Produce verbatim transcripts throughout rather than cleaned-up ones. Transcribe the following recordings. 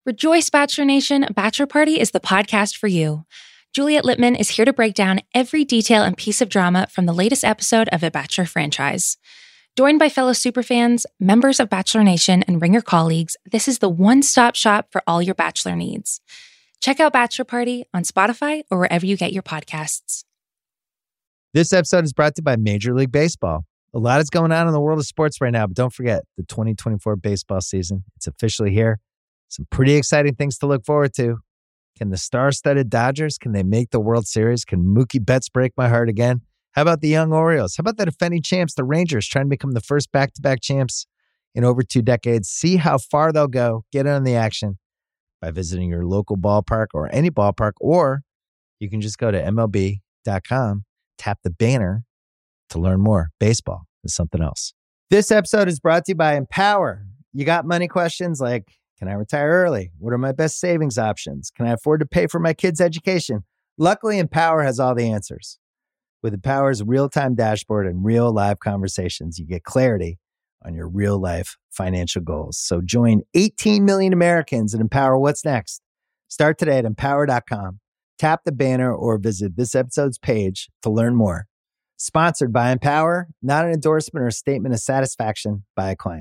Rejoice, Bachelor Nation. Bachelor Party is the podcast for you. Juliet Littman is here to break down every detail and piece of drama from the latest episode of the Bachelor franchise. Joined by fellow superfans, members of Bachelor Nation, and Ringer colleagues, this is the one-stop shop for all your Bachelor needs. Check out Bachelor Party on Spotify or wherever you get your podcasts. This episode is brought to you by Major League Baseball. A lot is going on in the world of sports right now, but don't forget the twenty twenty-four baseball season. It's officially here. Some pretty exciting things to look forward to. Can the star-studded Dodgers, can they make the World Series? Can Mookie Betts break my heart again? How about the young Orioles? How about the defending champs, the Rangers, trying to become the first back-to-back champs in over two decades? See how far they'll go. Get in on the action by visiting your local ballpark or any ballpark, or you can just go to M L B dot com, tap the banner to learn more. Baseball is something else. This episode is brought to you by Empower. You got money questions like, can I retire early? What are my best savings options? Can I afford to pay for my kids' education? Luckily, Empower has all the answers. With Empower's real-time dashboard and real live conversations, you get clarity on your real-life financial goals. So join eighteen million Americans and Empower what's next. Start today at empower dot com. Tap the banner or visit this episode's page to learn more. Sponsored by Empower, not an endorsement or a statement of satisfaction by a client.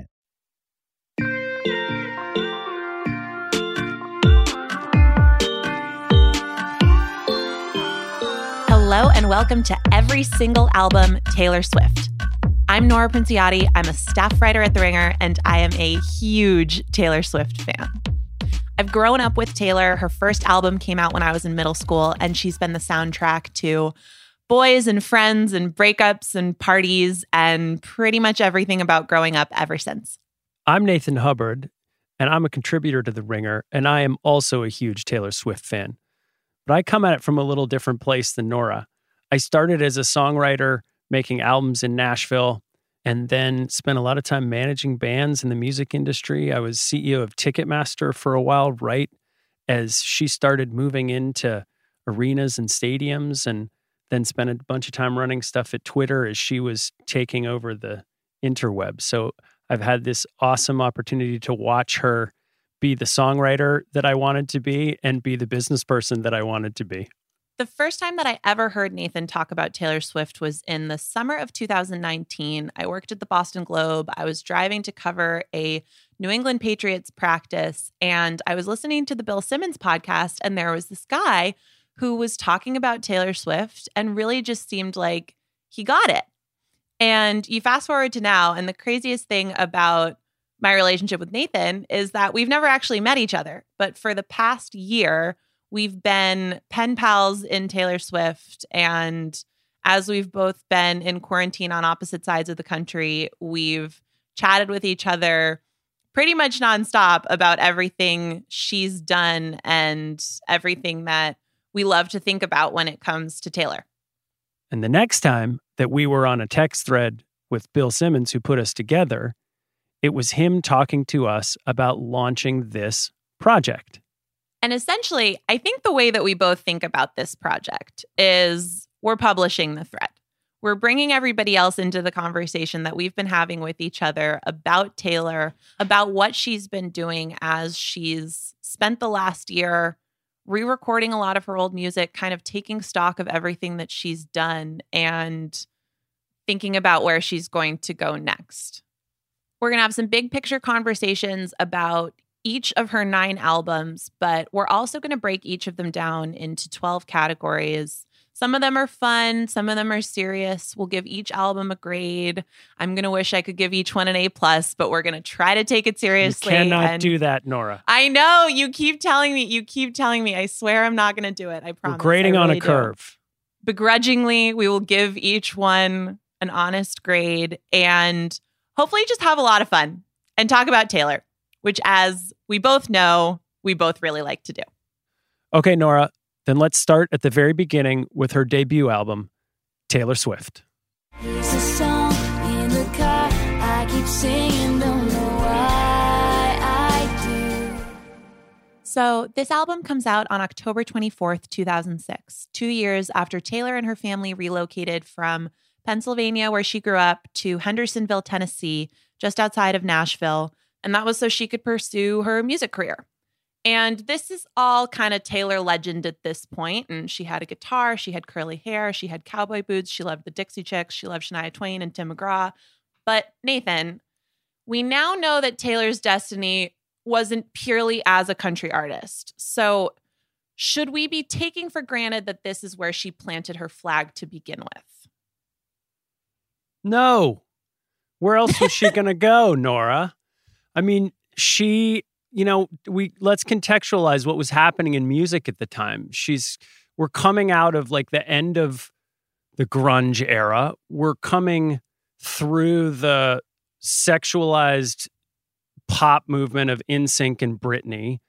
Hello and welcome to Every Single Album, Taylor Swift. I'm Nora Princiotti. I'm a staff writer at The Ringer, and I am a huge Taylor Swift fan. I've grown up with Taylor. Her first album came out when I was in middle school, and she's been the soundtrack to boys and friends and breakups and parties and pretty much everything about growing up ever since. I'm Nathan Hubbard, and I'm a contributor to The Ringer, and I am also a huge Taylor Swift fan. But I come at it from a little different place than Nora. I started as a songwriter, making albums in Nashville, and then spent a lot of time managing bands in the music industry. I was C E O of Ticketmaster for a while, right as she started moving into arenas and stadiums, and then spent a bunch of time running stuff at Twitter as she was taking over the interweb. So I've had this awesome opportunity to watch her be the songwriter that I wanted to be and be the business person that I wanted to be. The first time that I ever heard Nathan talk about Taylor Swift was in the summer of two thousand nineteen. I worked at the Boston Globe. I was driving to cover a New England Patriots practice, and I was listening to the Bill Simmons podcast, and there was this guy who was talking about Taylor Swift and really just seemed like he got it. And you fast forward to now, and the craziest thing about my relationship with Nathan is that we've never actually met each other. But for the past year, we've been pen pals in Taylor Swift. And as we've both been in quarantine on opposite sides of the country, we've chatted with each other pretty much nonstop about everything she's done and everything that we love to think about when it comes to Taylor. And the next time that we were on a text thread with Bill Simmons, who put us together, it was him talking to us about launching this project. And essentially, I think the way that we both think about this project is we're publishing the thread. We're bringing everybody else into the conversation that we've been having with each other about Taylor, about what she's been doing as she's spent the last year re-recording a lot of her old music, kind of taking stock of everything that she's done and thinking about where she's going to go next. We're going to have some big picture conversations about each of her nine albums, but we're also going to break each of them down into twelve categories. Some of them are fun. Some of them are serious. We'll give each album a grade. I'm going to wish I could give each one an A plus, but we're going to try to take it seriously. You cannot and do that, Nora. I know. You keep telling me. You keep telling me. I swear I'm not going to do it. I promise. We're grading I on really a curve. Do. Begrudgingly, we will give each one an honest grade and hopefully just have a lot of fun and talk about Taylor, which, as we both know, we both really like to do. Okay, Nora, then let's start at the very beginning with her debut album, Taylor Swift. Here's a song in the car, I keep singing, don't know why I do. So this album comes out on October twenty-fourth, two thousand six, two years after Taylor and her family relocated from Pennsylvania, where she grew up, to Hendersonville, Tennessee, just outside of Nashville. And that was so she could pursue her music career. And this is all kind of Taylor legend at this point. And she had a guitar, she had curly hair, she had cowboy boots, she loved the Dixie Chicks, she loved Shania Twain and Tim McGraw. But Nathan, we now know that Taylor's destiny wasn't purely as a country artist. So should we be taking for granted that this is where she planted her flag to begin with? No. Where else was she going to go, Nora? I mean, she, you know, we let's contextualize what was happening in music at the time. She's we're coming out of like the end of the grunge era. We're coming through the sexualized pop movement of N Sync and Britney.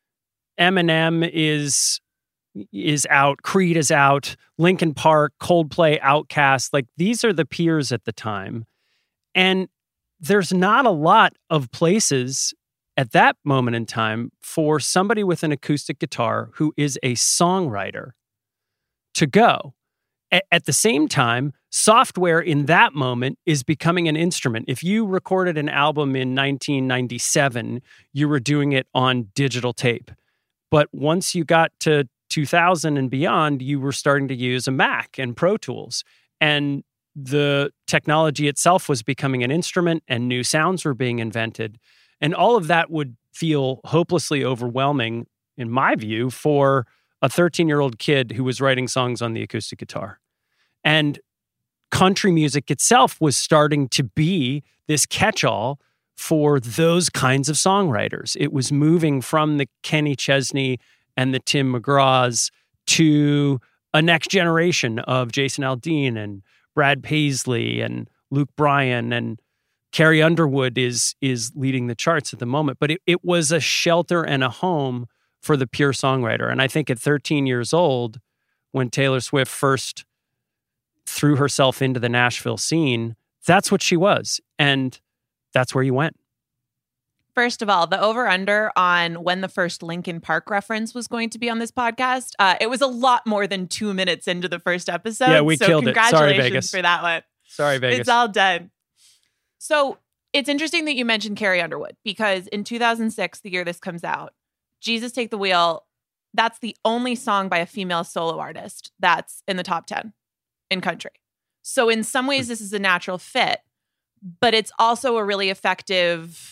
Eminem is is out, Creed is out, Linkin Park, Coldplay, Outkast, like these are the peers at the time. And there's not a lot of places at that moment in time for somebody with an acoustic guitar who is a songwriter to go. A- at the same time, software in that moment is becoming an instrument. If you recorded an album in nineteen ninety-seven, you were doing it on digital tape. But once you got to two thousand and beyond, you were starting to use a Mac and Pro Tools. And the technology itself was becoming an instrument and new sounds were being invented. And all of that would feel hopelessly overwhelming, in my view, for a thirteen-year-old kid who was writing songs on the acoustic guitar. And country music itself was starting to be this catch-all for those kinds of songwriters. It was moving from the Kenny Chesney and the Tim McGraws to a next generation of Jason Aldean and Brad Paisley and Luke Bryan, and Carrie Underwood is is leading the charts at the moment. But it, it was a shelter and a home for the pure songwriter. And I think at thirteen years old, when Taylor Swift first threw herself into the Nashville scene, that's what she was. And that's where you went. First of all, the over-under on when the first Linkin Park reference was going to be on this podcast, uh, it was a lot more than two minutes into the first episode. Yeah, we so killed it. Sorry, congratulations Vegas. for that one. Sorry, Vegas. It's all done. So it's interesting that you mentioned Carrie Underwood, because in two thousand six, the year this comes out, Jesus Take the Wheel, that's the only song by a female solo artist that's in the top ten in country. So in some ways, this is a natural fit, but it's also a really effective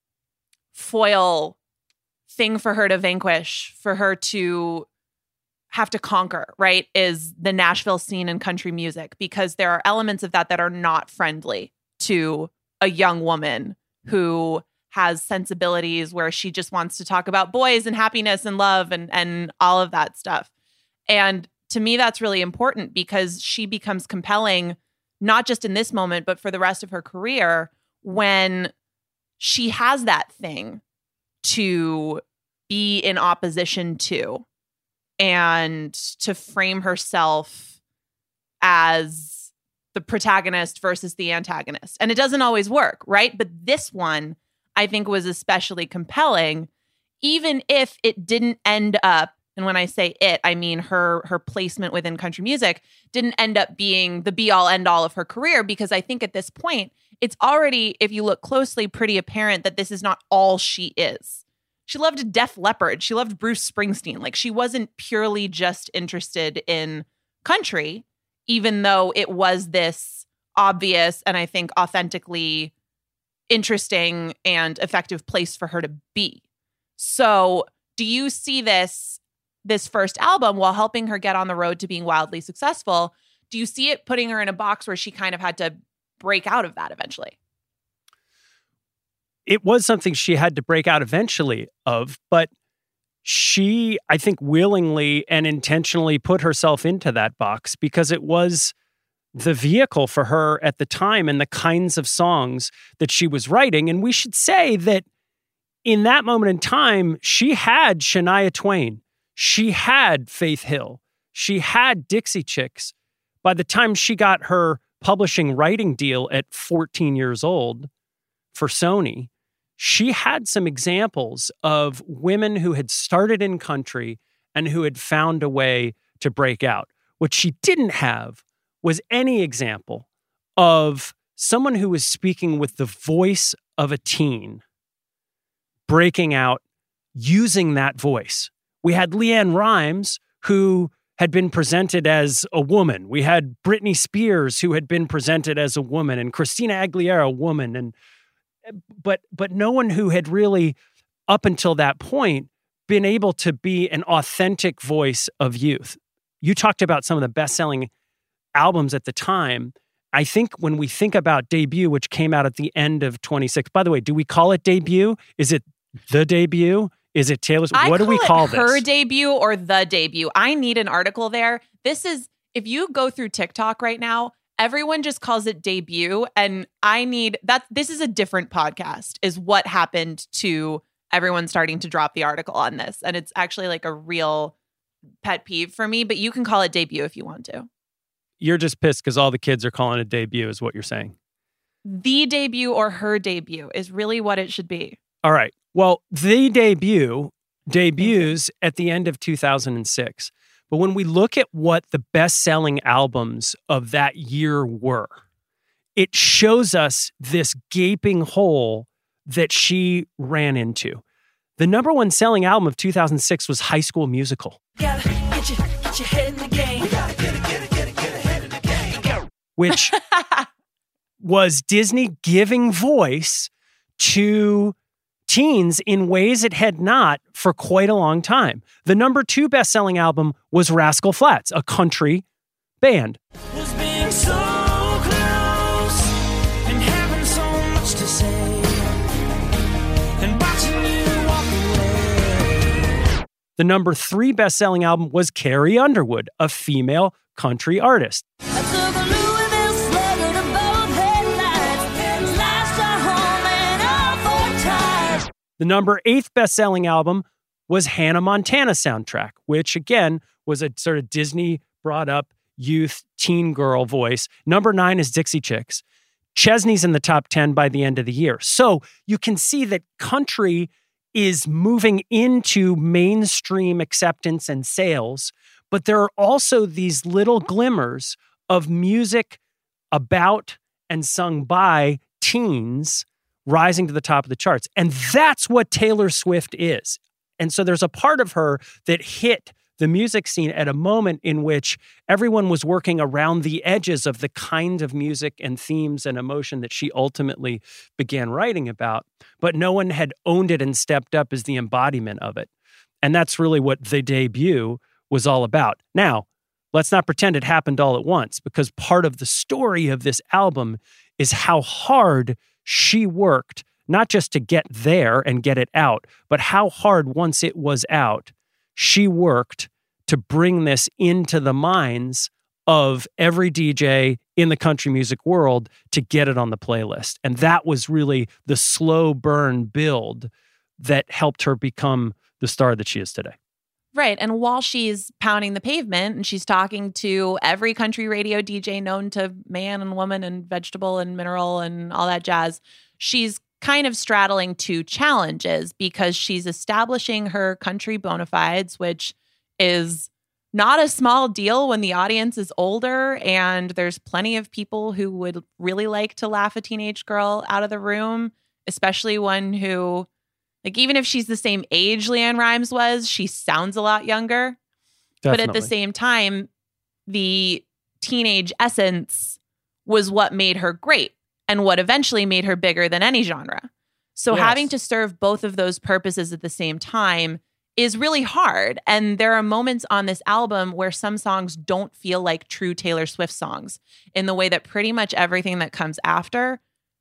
foil thing for her to vanquish, for her to have to conquer, right, is the Nashville scene in country music, because there are elements of that that are not friendly to a young woman who has sensibilities where she just wants to talk about boys and happiness and love and, and all of that stuff. And to me, that's really important, because she becomes compelling, not just in this moment, but for the rest of her career, when she has that thing to be in opposition to and to frame herself as the protagonist versus the antagonist. And it doesn't always work, right? But this one, I think, was especially compelling, even if it didn't end up, and when I say it, I mean her her placement within country music didn't end up being the be-all, end-all of her career, because I think at this point, it's already, if you look closely, pretty apparent that this is not all she is. She loved Def Leppard. She loved Bruce Springsteen. Like, she wasn't purely just interested in country, even though it was this obvious and I think authentically interesting and effective place for her to be. So do you see this, this first album, while helping her get on the road to being wildly successful, do you see it putting her in a box where she kind of had to break out of that eventually? It was something she had to break out eventually of, but she, I think, willingly and intentionally put herself into that box because it was the vehicle for her at the time and the kinds of songs that she was writing. And we should say that in that moment in time, she had Shania Twain. She had Faith Hill. She had Dixie Chicks. By the time she got her publishing writing deal at fourteen years old for Sony, she had some examples of women who had started in country and who had found a way to break out. What she didn't have was any example of someone who was speaking with the voice of a teen, breaking out using that voice. We had LeAnn Rimes, who had been presented as a woman. We had Britney Spears, who had been presented as a woman, and Christina Aguilera, a woman. And but but no one who had really, up until that point, been able to be an authentic voice of youth. You talked about some of the best-selling albums at the time. I think when we think about Debut, which came out at the end of twenty-six, by the way, do we call it Debut? Is it the debut? Is it Taylor's? I what do we call it this? Her debut or the debut? I need an article there. This is, if you go through TikTok right now, everyone just calls it debut. And I need that. This is a different podcast, is what happened to everyone starting to drop the article on this. And it's actually like a real pet peeve for me, but you can call it debut if you want to. You're just pissed because all the kids are calling it debut, is what you're saying. The debut or her debut is really what it should be. All right. Well, the debut debuts at the end of two thousand six. But when we look at what the best-selling albums of that year were, it shows us this gaping hole that she ran into. The number one selling album of two thousand six was High School Musical. Gotta get your, get your head in the game. We gotta get it, get it, get it, get ahead in the game. Which was Disney giving voice to teens in ways it had not for quite a long time. The number two best-selling album was Rascal Flatts, a country band. Was being so close and having so much to say and watching you walk away. The number three best-selling album was Carrie Underwood, a female country artist. I took a Louisville slugger to both headlights, slashed her home and all four tires. The number eighth best-selling album was Hannah Montana soundtrack, which again was a sort of Disney brought up youth teen girl voice. Number nine is Dixie Chicks. Chesney's in the top ten by the end of the year. So you can see that country is moving into mainstream acceptance and sales, but there are also these little glimmers of music about and sung by teens rising to the top of the charts. And that's what Taylor Swift is. And so there's a part of her that hit the music scene at a moment in which everyone was working around the edges of the kind of music and themes and emotion that she ultimately began writing about, but no one had owned it and stepped up as the embodiment of it. And that's really what the debut was all about. Now, let's not pretend it happened all at once, because part of the story of this album is how hard she worked, not just to get there and get it out, but how hard, once it was out, she worked to bring this into the minds of every D J in the country music world to get it on the playlist. And that was really the slow burn build that helped her become the star that she is today. Right. And while she's pounding the pavement and she's talking to every country radio D J known to man and woman and vegetable and mineral and all that jazz, she's kind of straddling two challenges, because she's establishing her country bona fides, which is not a small deal when the audience is older and there's plenty of people who would really like to laugh a teenage girl out of the room, especially one who, like, even if she's the same age LeAnn Rimes was, she sounds a lot younger. Definitely. But at the same time, the teenage essence was what made her great and what eventually made her bigger than any genre. So Yes. having to serve both of those purposes at the same time is really hard. And there are moments on this album where some songs don't feel like true Taylor Swift songs in the way that pretty much everything that comes after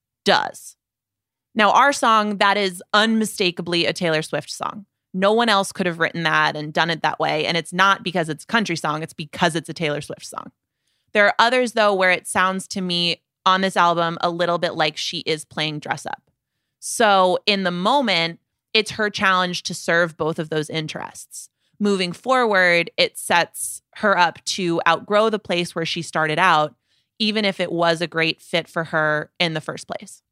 does. Now, our song, that is unmistakably a Taylor Swift song. No one else could have written that and done it that way. And it's not because it's a country song. It's because it's a Taylor Swift song. There are others, though, where it sounds to me on this album a little bit like she is playing dress up. So in the moment, it's her challenge to serve both of those interests. Moving forward, it sets her up to outgrow the place where she started out, even if it was a great fit for her in the first place.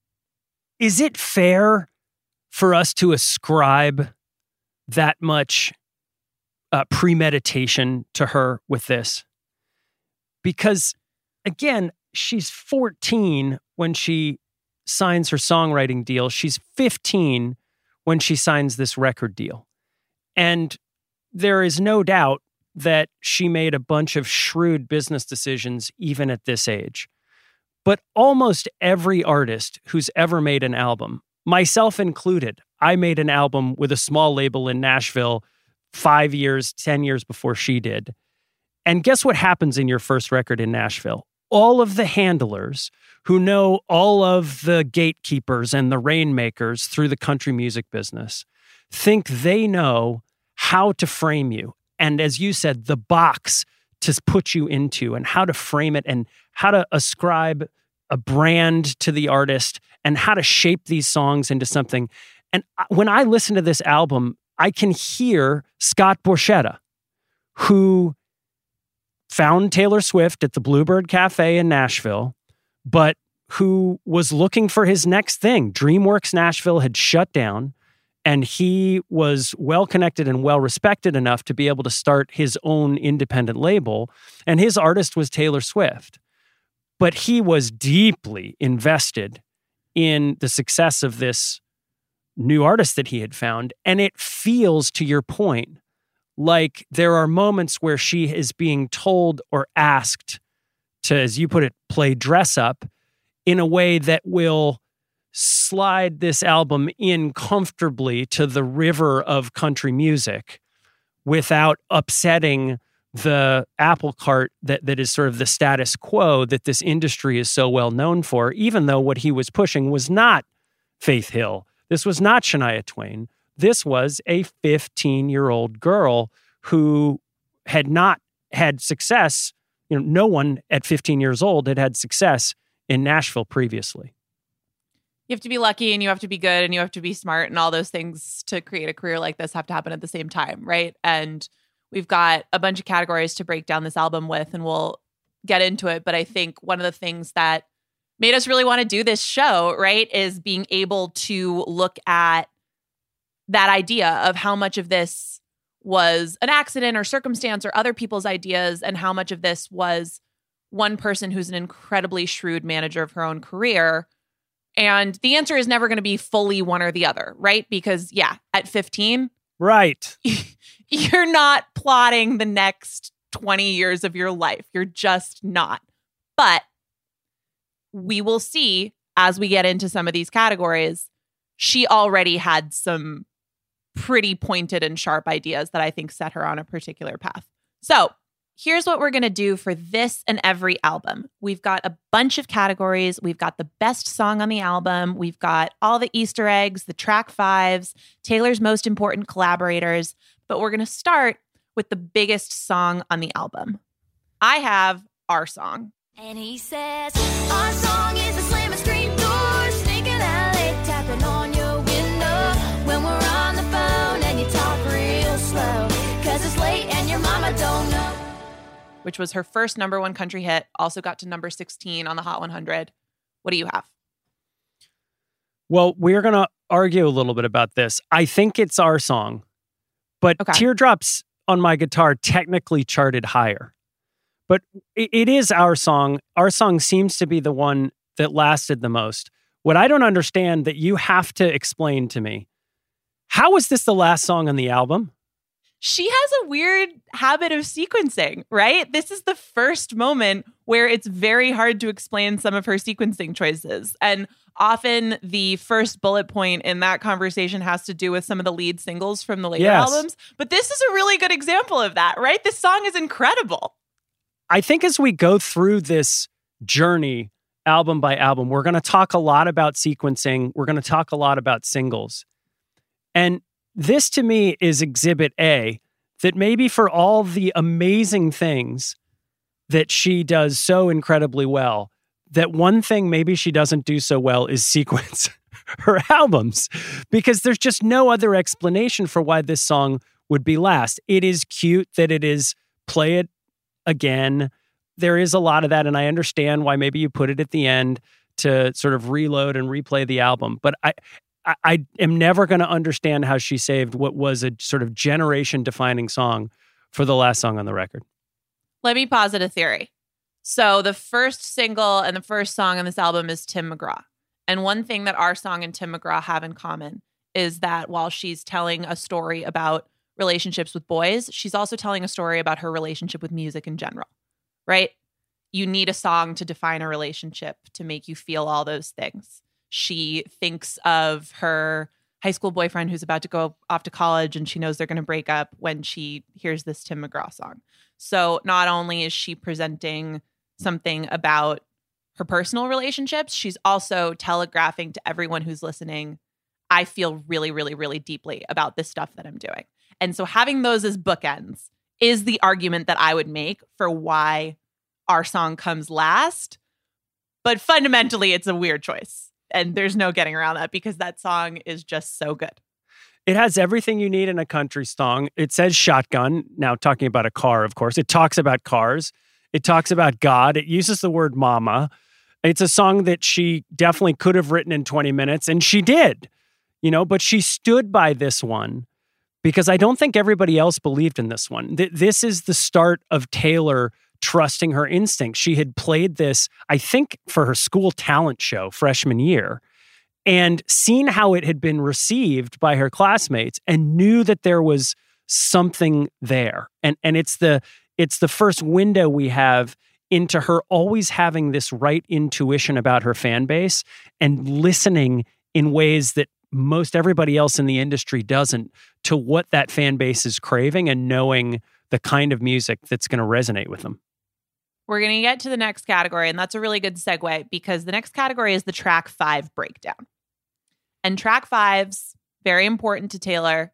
Is it fair for us to ascribe that much uh, premeditation to her with this? Because, again, she's fourteen when she signs her songwriting deal. She's fifteen when she signs this record deal. And there is no doubt that she made a bunch of shrewd business decisions even at this age. But almost every artist who's ever made an album, myself included, I made an album with a small label in Nashville five years, ten years before she did. And guess what happens in your first record in Nashville? All of the handlers who know all of the gatekeepers and the rainmakers through the country music business think they know how to frame you. And as you said, the box to put you into and how to frame it and how to ascribe a brand to the artist and how to shape these songs into something. And when I listen to this album, I can hear Scott Borchetta, who found Taylor Swift at the Bluebird Cafe in Nashville, but who was looking for his next thing. DreamWorks Nashville had shut down, and he was well-connected and well-respected enough to be able to start his own independent label, and his artist was Taylor Swift. But he was deeply invested in the success of this new artist that he had found, and it feels, to your point, like there are moments where she is being told or asked to, as you put it, play dress up in a way that will slide this album in comfortably to the river of country music without upsetting the apple cart that, that is sort of the status quo that this industry is so well known for, even though what he was pushing was not Faith Hill. This was not Shania Twain. This was a fifteen-year-old girl who had not had success. You know, no one at fifteen years old had had success in Nashville previously. You have to be lucky and you have to be good and you have to be smart, and all those things to create a career like this have to happen at the same time, right? And we've got a bunch of categories to break down this album with, and we'll get into it. But I think one of the things that made us really want to do this show, right, is being able to look at that idea of how much of this was an accident or circumstance or other people's ideas, and how much of this was one person who's an incredibly shrewd manager of her own career. And the answer is never going to be fully one or the other, right? Because, yeah, at fifteen, right, you're not plotting the next twenty years of your life. You're just not. But we will see as we get into some of these categories, she already had some pretty pointed and sharp ideas that I think set her on a particular path. So here's what we're going to do for this and every album. We've got a bunch of categories. We've got the best song on the album. We've got all the Easter eggs, the track fives, Taylor's most important collaborators. But we're going to start with the biggest song on the album. I have Our Song. And he says, our song is a slam and scream door, sneaking out late, tapping on your window when we're on the phone and you talk real slow, cause it's late and your mama don't know. Which was her first number one country hit, also got to number sixteen on the Hot one hundred. What do you have? Well, we're going to argue a little bit about this. I think it's Our Song, but Okay. Teardrops on My Guitar technically charted higher. But it, it is Our Song. Our Song seems to be the one that lasted the most. What I don't understand that you have to explain to me, how is this the last song on the album? She has a weird habit of sequencing, right? This is the first moment where it's very hard to explain some of her sequencing choices. And often the first bullet point in that conversation has to do with some of the lead singles from the later Yes. albums. But this is a really good example of that, right? This song is incredible. I think as we go through this journey, album by album, we're going to talk a lot about sequencing. We're going to talk a lot about singles. And this, to me, is Exhibit A, that maybe for all the amazing things that she does so incredibly well, that one thing maybe she doesn't do so well is sequence her albums, because there's just no other explanation for why this song would be last. It is cute that it is Play It Again. There is a lot of that, and I understand why maybe you put it at the end to sort of reload and replay the album. But I, I, I am never going to understand how she saved what was a sort of generation-defining song for the last song on the record. Let me posit a theory. So the first single and the first song on this album is Tim McGraw. And one thing that Our Song and Tim McGraw have in common is that while she's telling a story about relationships with boys, she's also telling a story about her relationship with music in general, right? You need a song to define a relationship, to make you feel all those things. She thinks of her high school boyfriend who's about to go off to college and she knows they're going to break up when she hears this Tim McGraw song. So not only is she presenting something about her personal relationships, she's also telegraphing to everyone who's listening, I feel really, really, really deeply about this stuff that I'm doing. And so having those as bookends is the argument that I would make for why our song comes last. But fundamentally, it's a weird choice. And there's no getting around that because that song is just so good. It has everything you need in a country song. It says shotgun. Now, talking about a car, of course. It talks about cars. It talks about God. It uses the word mama. It's a song that she definitely could have written in twenty minutes, and she did, you know, but she stood by this one because I don't think everybody else believed in this one. Th- this is the start of Taylor trusting her instincts. She had played this, I think, for her school talent show freshman year and seen how it had been received by her classmates and knew that there was something there. And and it's the it's the first window we have into her always having this right intuition about her fan base and listening in ways that most everybody else in the industry doesn't to what that fan base is craving and knowing the kind of music that's going to resonate with them. We're going to get to the next category, and that's a really good segue because the next category is the track five breakdown. And track five's very important to Taylor,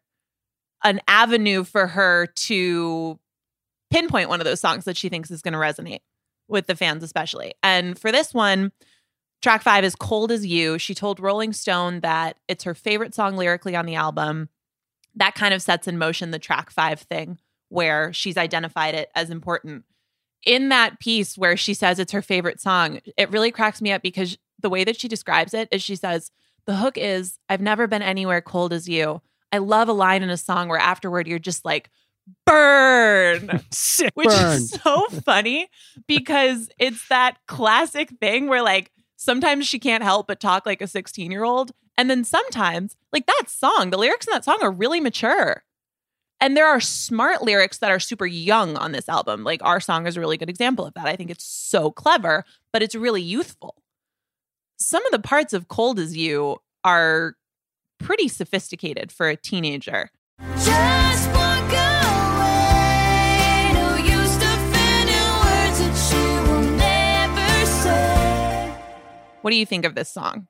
an avenue for her to pinpoint one of those songs that she thinks is going to resonate with the fans especially. And for this one, track five is Cold As You. She told Rolling Stone that it's her favorite song lyrically on the album. That kind of sets in motion the track five thing where she's identified it as important. In that piece where she says it's her favorite song, it really cracks me up because the way that she describes it is she says, the hook is, I've never been anywhere cold as you. I love a line in a song where afterward you're just like, burn. Sick Which burn. is so funny because it's that classic thing where like sometimes she can't help but talk like a sixteen year old. And then sometimes like that song, the lyrics in that song are really mature. And there are smart lyrics that are super young on this album. Like Our Song is a really good example of that. I think it's so clever, but it's really youthful. Some of the parts of Cold As You are pretty sophisticated for a teenager. Just walk away. No use defending words that she will never say. What do you think of this song?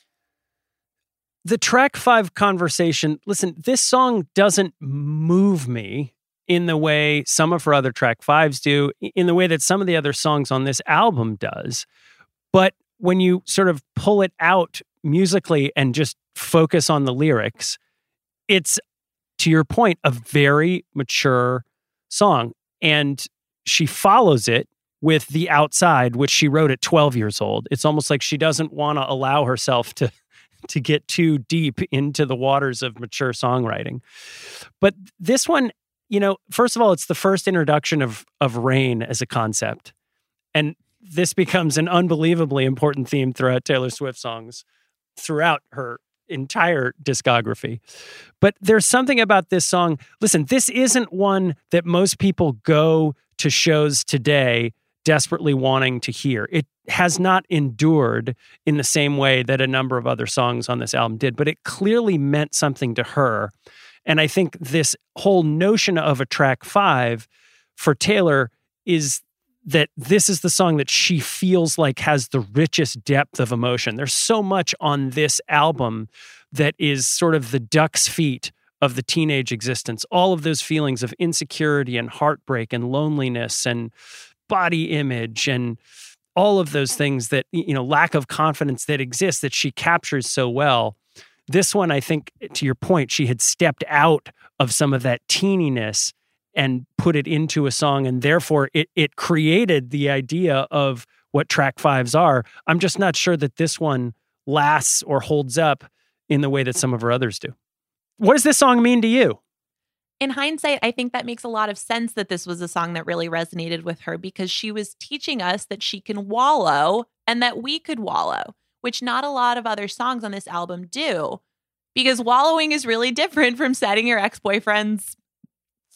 The track five conversation, listen, this song doesn't move me in the way some of her other track fives do, in the way that some of the other songs on this album does. But when you sort of pull it out musically and just focus on the lyrics, it's, to your point, a very mature song. And she follows it with The Outside, which she wrote at twelve years old. It's almost like she doesn't want to allow herself to to get too deep into the waters of mature songwriting. But this one, you know, first of all, it's the first introduction of of rain as a concept. And this becomes an unbelievably important theme throughout Taylor Swift songs, throughout her entire discography. But there's something about this song. Listen, this isn't one that most people go to shows today desperately wanting to hear. It has not endured in the same way that a number of other songs on this album did, but it clearly meant something to her. And I think this whole notion of a track five for Taylor is that this is the song that she feels like has the richest depth of emotion. There's so much on this album that is sort of the duck's feet of the teenage existence. All of those feelings of insecurity and heartbreak and loneliness and body image and all of those things that, you know, lack of confidence that exists that she captures so well. This one, I think, to your point, she had stepped out of some of that teeniness and put it into a song, and therefore it it created the idea of what track fives are. I'm just not sure that this one lasts or holds up in the way that some of her others do. What does this song mean to you? In hindsight, I think that makes a lot of sense that this was a song that really resonated with her because she was teaching us that she can wallow and that we could wallow, which not a lot of other songs on this album do, because wallowing is really different from setting your ex-boyfriend's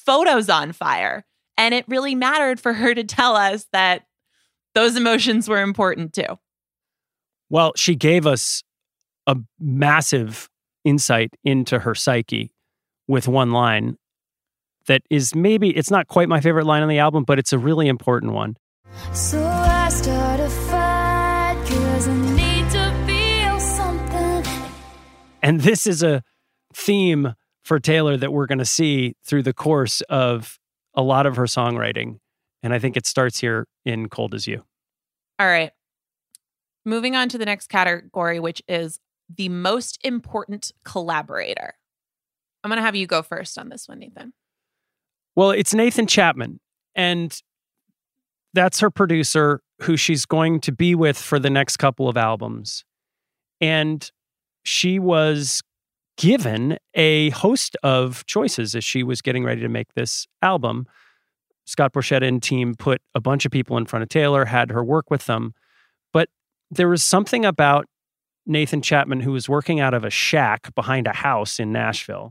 photos on fire. And it really mattered for her to tell us that those emotions were important too. Well, she gave us a massive insight into her psyche with one line that is maybe, it's not quite my favorite line on the album, but it's a really important one. So I start a fight 'cause I need to feel something. And this is a theme for Taylor that we're going to see through the course of a lot of her songwriting. And I think it starts here in Cold As You. All right. Moving on to the next category, which is the most important collaborator. I'm going to have you go first on this one, Nathan. Well, it's Nathan Chapman, and that's her producer who she's going to be with for the next couple of albums. And she was given a host of choices as she was getting ready to make this album. Scott Borchetta and team put a bunch of people in front of Taylor, had her work with them. But there was something about Nathan Chapman, who was working out of a shack behind a house in Nashville,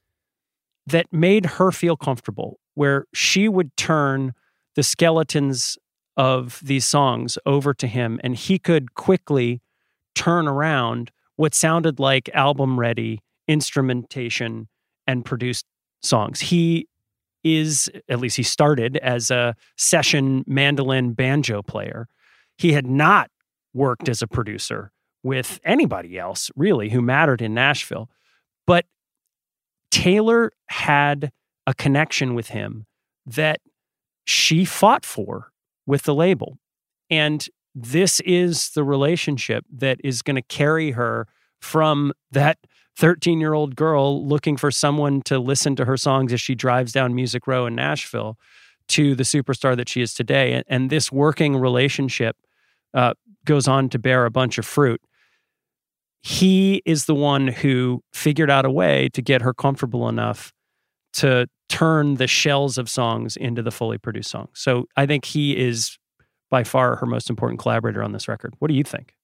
that made her feel comfortable, where she would turn the skeletons of these songs over to him, and he could quickly turn around what sounded like album-ready instrumentation and produced songs. He is, at least he started as a session mandolin banjo player. He had not worked as a producer with anybody else, really, who mattered in Nashville. But Taylor had a connection with him that she fought for with the label. And this is the relationship that is going to carry her from that thirteen-year-old girl looking for someone to listen to her songs as she drives down Music Row in Nashville to the superstar that she is today. And this working relationship uh, goes on to bear a bunch of fruit. He is the one who figured out a way to get her comfortable enough to turn the shells of songs into the fully produced songs. So I think he is by far her most important collaborator on this record. What do you think?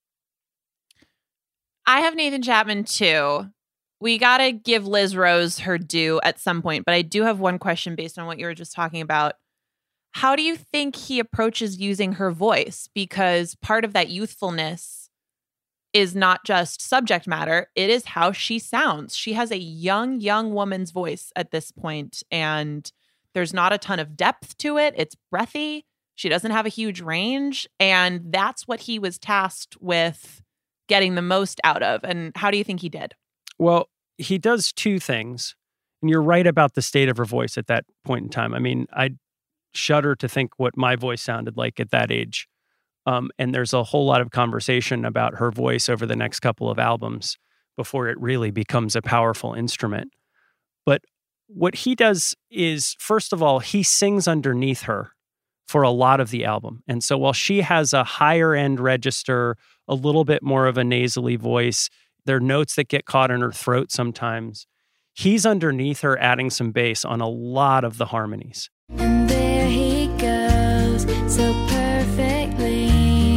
I have Nathan Chapman too. We got to give Liz Rose her due at some point, but I do have one question based on what you were just talking about. How do you think he approaches using her voice? Because part of that youthfulness is not just subject matter, it is how she sounds. She has a young, young woman's voice at this point, and there's not a ton of depth to it. It's breathy. She doesn't have a huge range, and that's what he was tasked with getting the most out of. And how do you think he did? Well, he does two things, and you're right about the state of her voice at that point in time. I mean, I shudder to think what my voice sounded like at that age. Um, and there's a whole lot of conversation about her voice over the next couple of albums before it really becomes a powerful instrument. But what he does is, first of all, he sings underneath her for a lot of the album. And so while she has a higher end register, a little bit more of a nasally voice, there are notes that get caught in her throat sometimes, he's underneath her adding some bass on a lot of the harmonies. And there he goes, so perfectly.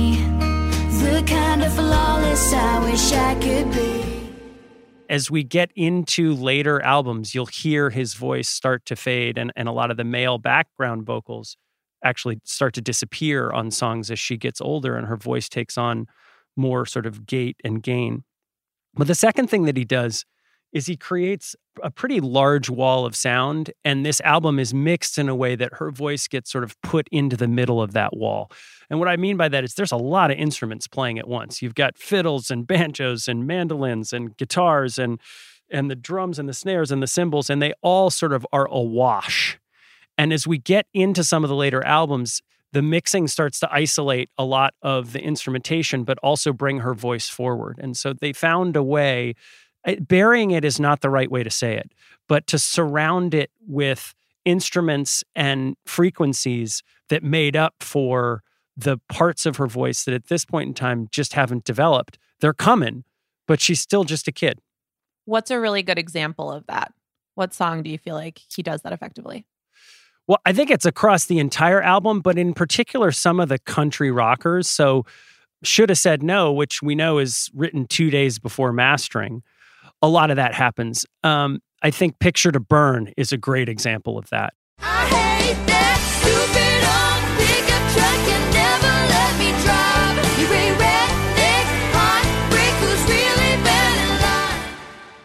The kind of flawless I wish I could be. As we get into later albums, you'll hear his voice start to fade, and, and a lot of the male background vocals actually start to disappear on songs as she gets older and her voice takes on more sort of gait and gain. But the second thing that he does is he creates a pretty large wall of sound, and this album is mixed in a way that her voice gets sort of put into the middle of that wall. And what I mean by that is there's a lot of instruments playing at once. You've got fiddles and banjos and mandolins and guitars and and the drums and the snares and the cymbals, and they all sort of are awash. And as we get into some of the later albums, the mixing starts to isolate a lot of the instrumentation, but also bring her voice forward. And so they found a way, burying it is not the right way to say it, but to surround it with instruments and frequencies that made up for the parts of her voice that at this point in time just haven't developed. They're coming, but she's still just a kid. What's a really good example of that? What song do you feel like he does that effectively? Well, I think it's across the entire album, but in particular, some of the country rockers. So Should Have Said No, which we know is written two days before mastering. A lot of that happens. Um, I think Picture to Burn is a great example of that. I hate that stupid old pickup truck and never let me drive. You a redneck heartbreak who's really bad in life.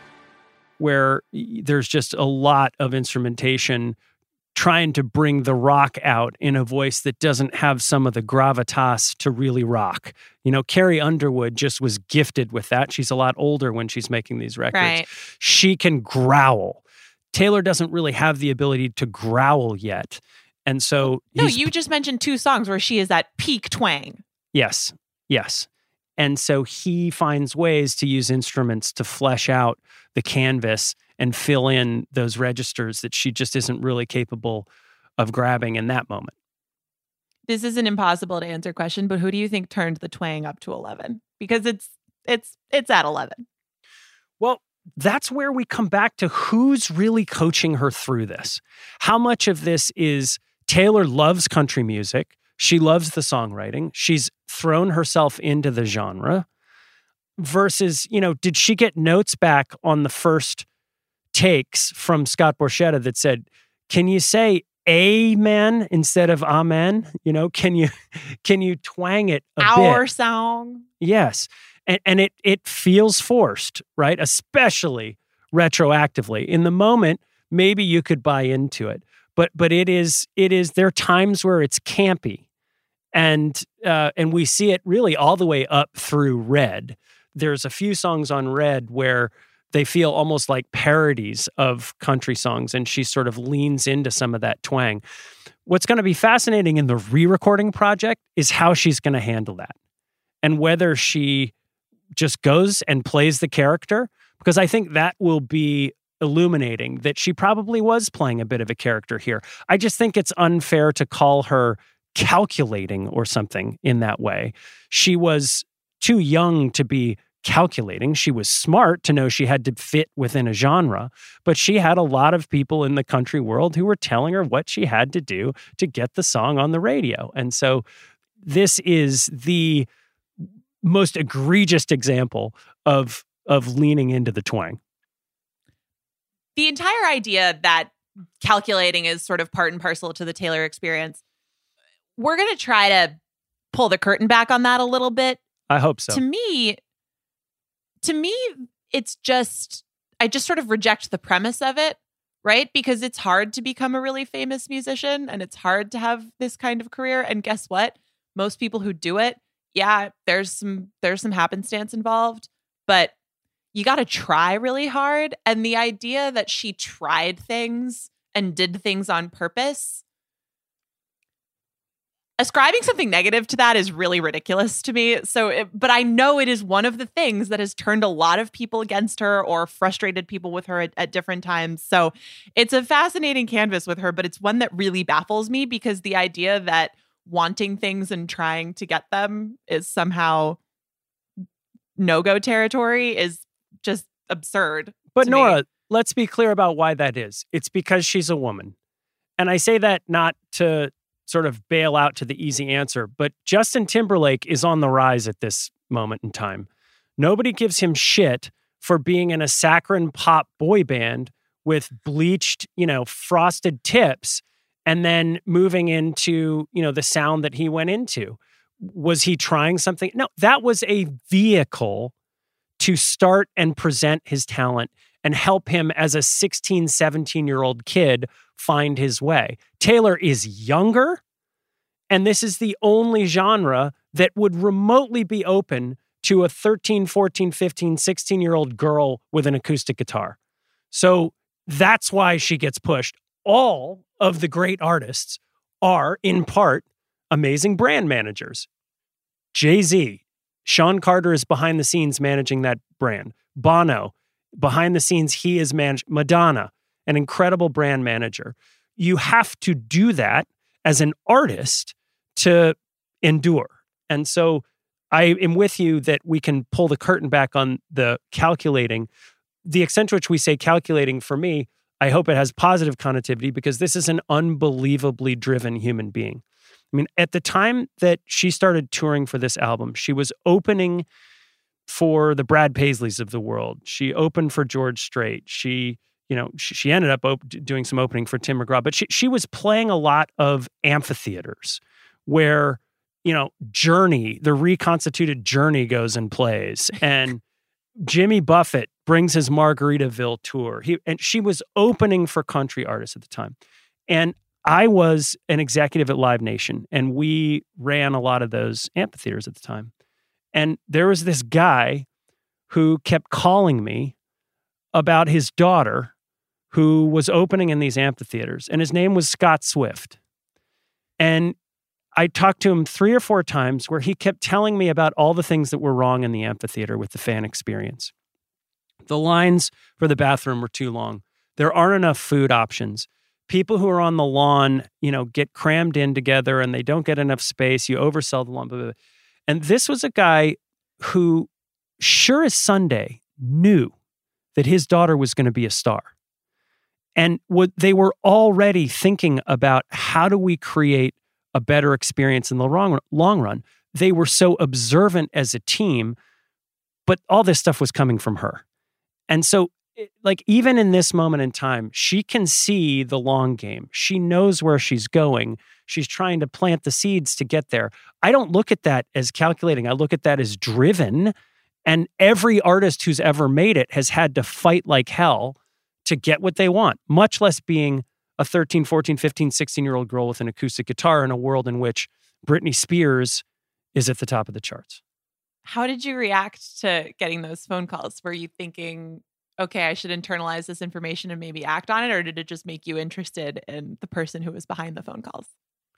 Where y- there's just a lot of instrumentation trying to bring the rock out in a voice that doesn't have some of the gravitas to really rock. You know, Carrie Underwood just was gifted with that. She's a lot older when she's making these records. Right. She can growl. Taylor doesn't really have the ability to growl yet. And so No, he's- you just mentioned two songs where she is at peak twang. Yes, yes. And so he finds ways to use instruments to flesh out the canvas and fill in those registers that she just isn't really capable of grabbing in that moment. This is an impossible to answer question, but who do you think turned the twang up to eleven? Because it's it's it's at eleven. Well, that's where we come back to who's really coaching her through this. How much of this is Taylor loves country music. She loves the songwriting. She's thrown herself into the genre versus, you know, did she get notes back on the first takes from Scott Borchetta that said, can you say amen instead of amen? You know, can you can you twang it a Our bit? song. Yes. And and it it feels forced, right? Especially retroactively. In the moment, maybe you could buy into it. But but it is it is there are times where it's campy. And uh, and we see it really all the way up through Red. There's a few songs on Red where they feel almost like parodies of country songs, and she sort of leans into some of that twang. What's going to be fascinating in the re-recording project is how she's going to handle that, and whether she just goes and plays the character, because I think that will be illuminating that she probably was playing a bit of a character here. I just think it's unfair to call her calculating or something in that way. She was too young to be calculating. She was smart to know she had to fit within a genre, but she had a lot of people in the country world who were telling her what she had to do to get the song on the radio. And so this is the most egregious example of of leaning into the twang. The entire idea that calculating is sort of part and parcel to the Taylor experience, we're going to try to pull the curtain back on that a little bit. I hope so. To me, to me, it's just, I just sort of reject the premise of it, right? Because it's hard to become a really famous musician and it's hard to have this kind of career. And guess what? Most people who do it, yeah, there's some, there's some happenstance involved, but you got to try really hard. And the idea that she tried things and did things on purpose, ascribing something negative to that is really ridiculous to me. So, it, but I know it is one of the things that has turned a lot of people against her or frustrated people with her at, at different times. So it's a fascinating canvas with her, but it's one that really baffles me because the idea that wanting things and trying to get them is somehow no-go territory is just absurd. But to Nora, me. let's be clear about why that is. It's because she's a woman. And I say that not to sort of bail out to the easy answer, but Justin Timberlake is on the rise at this moment in time. Nobody gives him shit for being in a saccharine pop boy band with bleached, you know, frosted tips and then moving into, you know, the sound that he went into. Was he trying something? No, that was a vehicle to start and present his talent and help him as a sixteen, seventeen-year-old kid find his way. Taylor is younger, and this is the only genre that would remotely be open to a thirteen, fourteen, fifteen, sixteen-year-old girl with an acoustic guitar. So that's why she gets pushed. All of the great artists are, in part, amazing brand managers. Jay-Z, Sean Carter is behind the scenes managing that brand. Bono, behind the scenes, he is managed. Madonna, an incredible brand manager. You have to do that as an artist to endure. And so I am with you that we can pull the curtain back on the calculating. The extent to which we say calculating, for me, I hope it has positive connotativity because this is an unbelievably driven human being. I mean, at the time that she started touring for this album, she was opening for the Brad Paisleys of the world. She opened for George Strait. She, you know, she, she ended up op- doing some opening for Tim McGraw, but she, she was playing a lot of amphitheaters where, you know, Journey, the reconstituted Journey goes and plays. And Jimmy Buffett brings his Margaritaville tour. He, and she was opening for country artists at the time. And I was an executive at Live Nation, and we ran a lot of those amphitheaters at the time. And there was this guy who kept calling me about his daughter who was opening in these amphitheaters, and his name was Scott Swift. And I talked to him three or four times where he kept telling me about all the things that were wrong in the amphitheater with the fan experience. The lines for the bathroom were too long. There aren't enough food options. People who are on the lawn, you know, get crammed in together and they don't get enough space. You oversell the lawn. Blah, blah, blah. And this was a guy who, sure as Sunday, knew that his daughter was going to be a star. And what they were already thinking about, how do we create a better experience in the long, long run? They were so observant as a team, but all this stuff was coming from her. And so, like, even in this moment in time, she can see the long game. She knows where she's going. She's trying to plant the seeds to get there. I don't look at that as calculating. I look at that as driven. And every artist who's ever made it has had to fight like hell to get what they want, much less being a thirteen, fourteen, fifteen, sixteen-year-old girl with an acoustic guitar in a world in which Britney Spears is at the top of the charts. How did you react to getting those phone calls? Were you thinking, okay, I should internalize this information and maybe act on it? Or did it just make you interested in the person who was behind the phone calls?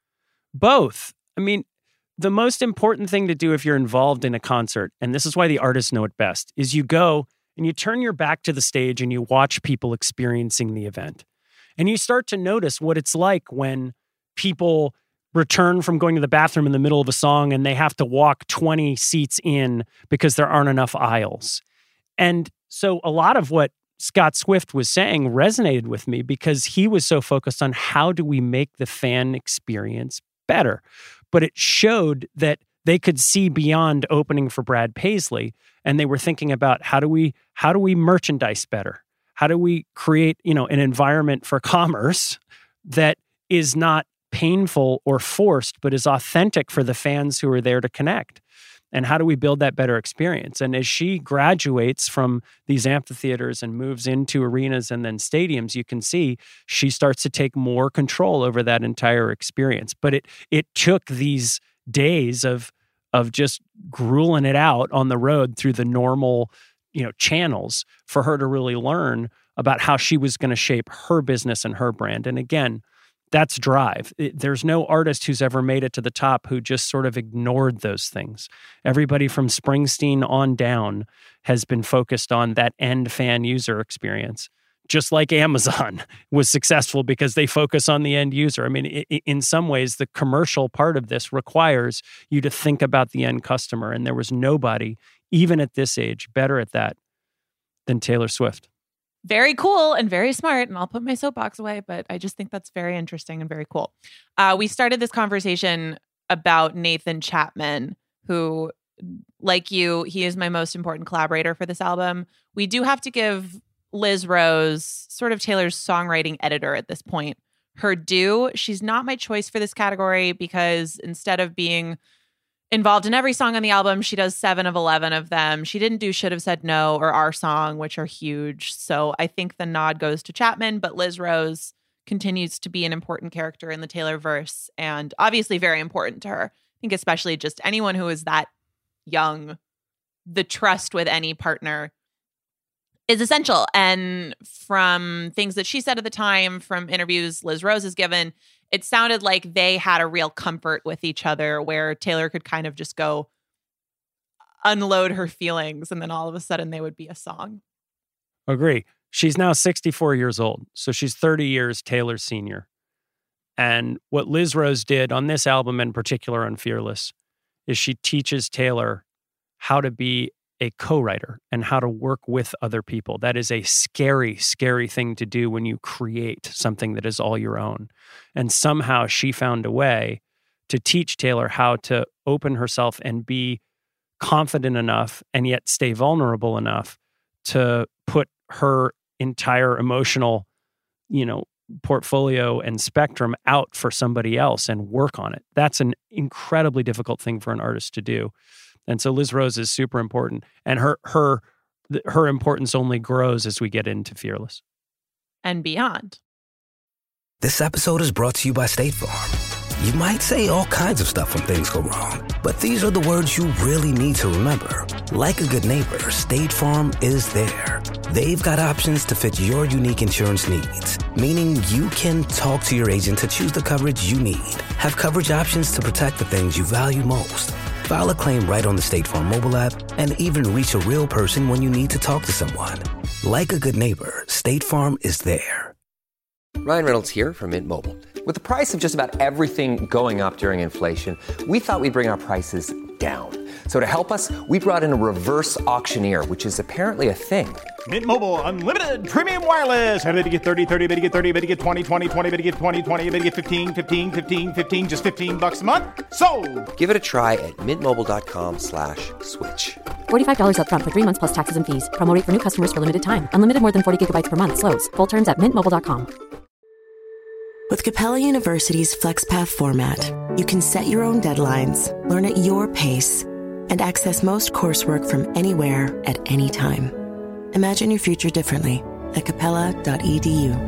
Both. I mean, the most important thing to do if you're involved in a concert, and this is why the artists know it best, is you go and you turn your back to the stage and you watch people experiencing the event. And you start to notice what it's like when people return from going to the bathroom in the middle of a song and they have to walk twenty seats in because there aren't enough aisles. And so a lot of what Scott Swift was saying resonated with me because he was so focused on how do we make the fan experience better. But it showed that they could see beyond opening for Brad Paisley, and they were thinking about how do we how do we merchandise better? How do we create, you know, an environment for commerce that is not painful or forced, but is authentic for the fans who are there to connect? And how do we build that better experience? And as she graduates from these amphitheaters and moves into arenas and then stadiums, you can see she starts to take more control over that entire experience. But it it took these days of of just grueling it out on the road through the normal, you know, channels for her to really learn about how she was going to shape her business and her brand. And again, that's drive. It, there's no artist who's ever made it to the top who just sort of ignored those things. Everybody from Springsteen on down has been focused on that end fan user experience. Just like Amazon was successful because they focus on the end user. I mean, it, in some ways, the commercial part of this requires you to think about the end customer. And there was nobody, even at this age, better at that than Taylor Swift. Very cool and very smart. And I'll put my soapbox away, but I just think that's very interesting and very cool. Uh, we started this conversation about Nathan Chapman, who, like you, he is my most important collaborator for this album. We do have to give Liz Rose, sort of Taylor's songwriting editor at this point, her due. She's not my choice for this category because instead of being involved in every song on the album, she does seven of eleven of them. She didn't do Should Have Said No or Our Song, which are huge. So I think the nod goes to Chapman, but Liz Rose continues to be an important character in the Taylor verse and obviously very important to her. I think especially just anyone who is that young, the trust with any partner is essential. And from things that she said at the time, from interviews Liz Rose has given, it sounded like they had a real comfort with each other where Taylor could kind of just go unload her feelings and then all of a sudden they would be a song. Agree. She's now sixty-four years old. So she's thirty years Taylor's senior. And what Liz Rose did on this album in particular on Fearless is she teaches Taylor how to be a co-writer and how to work with other people. That is a scary, scary thing to do when you create something that is all your own. And somehow she found a way to teach Taylor how to open herself and be confident enough and yet stay vulnerable enough to put her entire emotional, you know, portfolio and spectrum out for somebody else and work on it. That's an incredibly difficult thing for an artist to do. And so Liz Rose is super important, and her her her importance only grows as we get into Fearless and beyond. This episode is brought to you by State Farm. You might say all kinds of stuff when things go wrong, but these are the words you really need to remember. Like a good neighbor, State Farm is there. They've got options to fit your unique insurance needs, meaning you can talk to your agent to choose the coverage you need, have coverage options to protect the things you value most, file a claim right on the State Farm mobile app, and even reach a real person when you need to talk to someone. Like a good neighbor, State Farm is there. Ryan Reynolds here from Mint Mobile. With the price of just about everything going up during inflation, we thought we'd bring our prices down. So to help us, we brought in a reverse auctioneer, which is apparently a thing. Mint Mobile Unlimited Premium Wireless. How to get thirty, thirty, how to get thirty, how to get twenty, twenty, twenty, how to get twenty, twenty, how to get fifteen, fifteen, fifteen, fifteen, just fifteen bucks a month? Sold! Give it a try at mintmobile.com slash switch. forty-five dollars up front for three months plus taxes and fees. Promo rate for new customers for limited time. Unlimited more than forty gigabytes per month. Slows full terms at mint mobile dot com. With Capella University's FlexPath format, you can set your own deadlines, learn at your pace, and access most coursework from anywhere at any time. Imagine your future differently at capella dot e d u.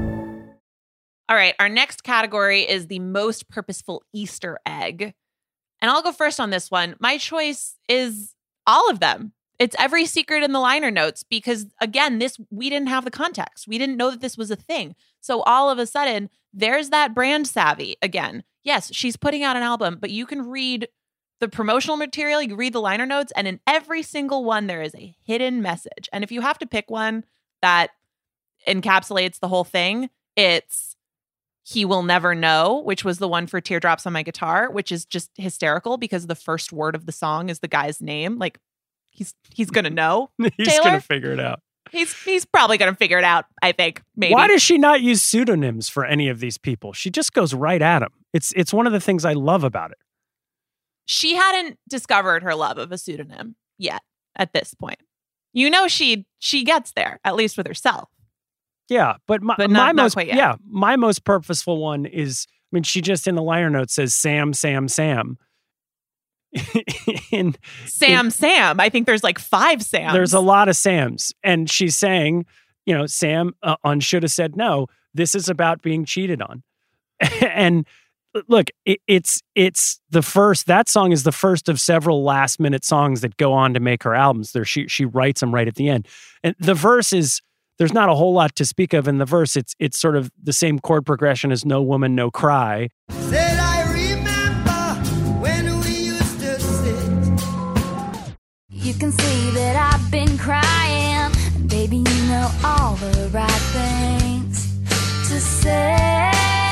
All right, our next category is the most purposeful Easter egg. And I'll go first on this one. My choice is all of them. It's every secret in the liner notes because, again, this we didn't have the context. We didn't know that this was a thing. So all of a sudden, there's that brand savvy again. Yes, she's putting out an album, but you can read the promotional material, you read the liner notes, and in every single one, there is a hidden message. And if you have to pick one that encapsulates the whole thing, it's He Will Never Know, which was the one for Teardrops on My Guitar, which is just hysterical because the first word of the song is the guy's name. Like, he's he's going to know. He's Taylor? going to figure it out. He's he's probably going to figure it out, I think, maybe. Why does she not use pseudonyms for any of these people? She just goes right at them. It's it's one of the things I love about it. She hadn't discovered her love of a pseudonym yet at this point. You know, she she gets there, at least with herself. Yeah, but my, But my not- not most quite yet. yeah, my most purposeful one is, I mean, she just in the liner note says Sam, Sam, Sam. in, Sam, in, Sam. I think there's like five Sams. There's a lot of Sams. And she's saying, you know, Sam uh, on Should Have Said No, this is about being cheated on. And look, it, it's it's the first, that song is the first of several last minute songs that go on to make her albums. There, she she writes them right at the end. And the verse is, there's not a whole lot to speak of in the verse. It's it's sort of the same chord progression as No Woman, No Cry. Said I remember when we used to sit. You can see that I've been crying. And baby, you know all the right things to say.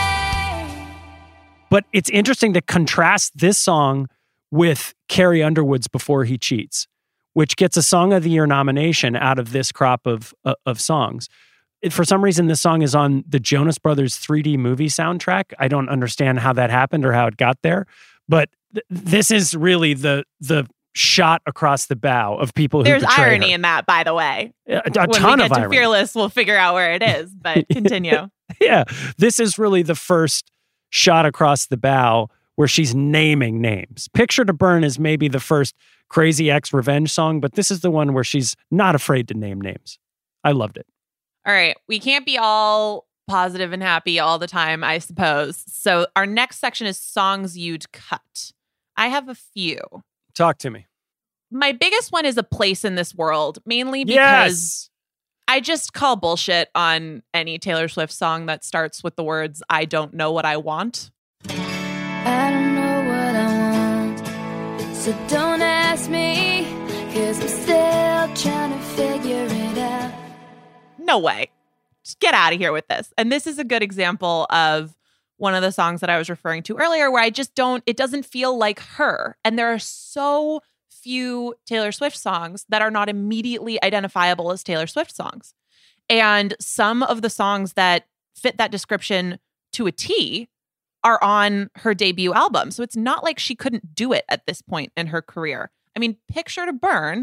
But it's interesting to contrast this song with Carrie Underwood's Before He Cheats, which gets a Song of the Year nomination out of this crop of uh, of songs. It, for some reason, this song is on the Jonas Brothers three D movie soundtrack. I don't understand how that happened or how it got there, but th- this is really the the shot across the bow of people who There's betray irony her. in that, by the way. A, a when ton we of get to irony. Fearless, we'll figure out where it is, but continue. Yeah, this is really the first shot across the bow where she's naming names. Picture to Burn is maybe the first Crazy Ex revenge song, but this is the one where she's not afraid to name names. I loved it. All right. We can't be all positive and happy all the time, I suppose. So our next section is songs you'd cut. I have a few. Talk to me. My biggest one is A Place in This World, mainly because Yes. I just call bullshit on any Taylor Swift song that starts with the words, I don't know what I want. I don't know what I want, so don't ask me, cause I'm still trying to figure it out. No way. Just get out of here with this. And this is a good example of one of the songs that I was referring to earlier where I just don't, it doesn't feel like her. And there are so few Taylor Swift songs that are not immediately identifiable as Taylor Swift songs. And some of the songs that fit that description to a T are on her debut album. So it's not like she couldn't do it at this point in her career. I mean, Picture to Burn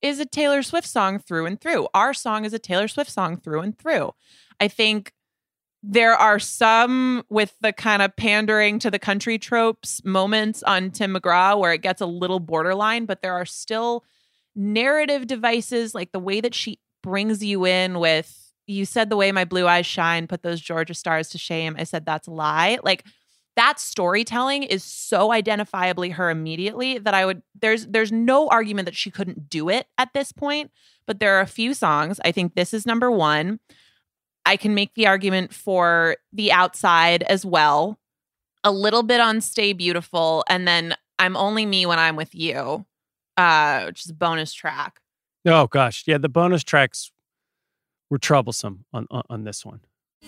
is a Taylor Swift song through and through. Our song is a Taylor Swift song through and through. I think there are some with the kind of pandering to the country tropes moments on Tim McGraw where it gets a little borderline, but there are still narrative devices, like the way that she brings you in with, you said the way my blue eyes shine, put those Georgia stars to shame. I said, that's a lie. Like that storytelling is so identifiably her immediately that I would, there's, there's no argument that she couldn't do it at this point, but there are a few songs. I think this is number one. I can make the argument for The Outside as well. A little bit on Stay Beautiful. And then I'm Only Me When I'm With You, uh, which is a bonus track. Oh, gosh. Yeah, the bonus tracks were troublesome on, on, on this one.